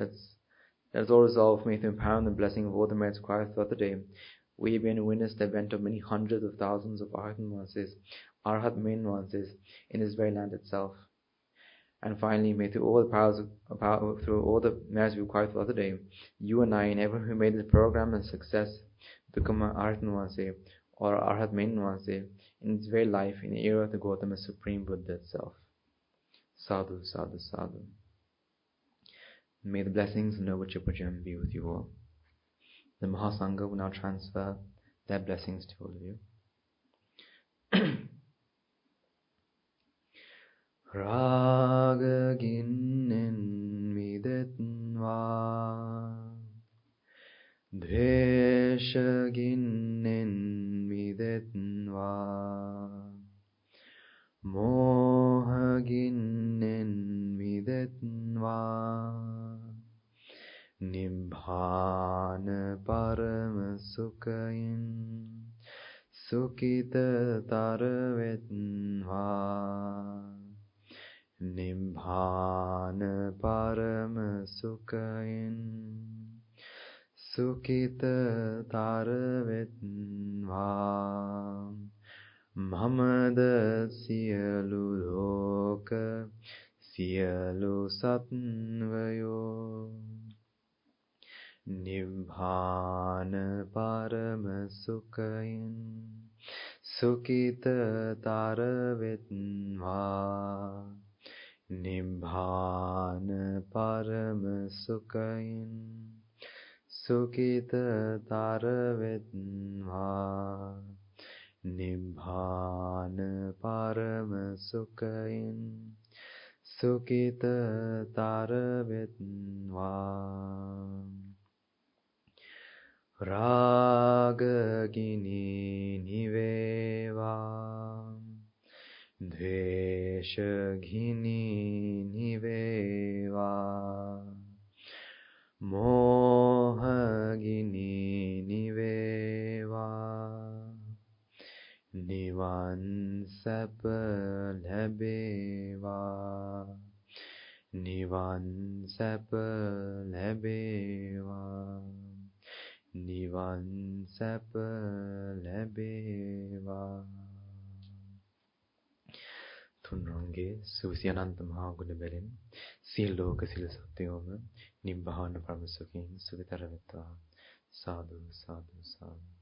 [SPEAKER 1] let's all resolve, may through the power and the blessing of all the merits acquired throughout the day, we being witness the event of many hundreds of thousands of ardent monasses, Arhat main nuances in this very land itself. And finally, may through all the through all the merits we require throughout the day, you and I and everyone who made this program a success become an Arhat nuance or Arhat main nuance in its very life in the era of the Gautama Supreme Buddha itself. Sadhu, sadhu, sadhu. May the blessings of Noble Chipajam be with you all. The Mahasangha will now transfer their blessings to all of you. Raga ginnen midetva, Dvesha ginnen midetva, Moha ginnen midetva, Nibbana parama sukhayin sukita taravetva, Nibbana parama sukhayin sukita taravetva, Mamada siyalu loka siyalu satvayo, Nibbana parama sukhayin sukita taravetva, Nibbana parama sukhayin sukita taravetva, Nibbana parama sukhayin sukita taravetva. Raga gini niveva, Dvesha gini niveva, Moha gini niveva, Nivan sapa labeva, Nivan sapa labeva, Nivan sapa labeva. තුන්වන්ගේ සුවිසි අනන්ත මහා ගුණ බැලින් සියලු ලෝක සියලු සත්වයෝම නිබ්බාන පරම සුඛයෙන් සුඛතර වෙත්වා. සාදු සාදු සාදු.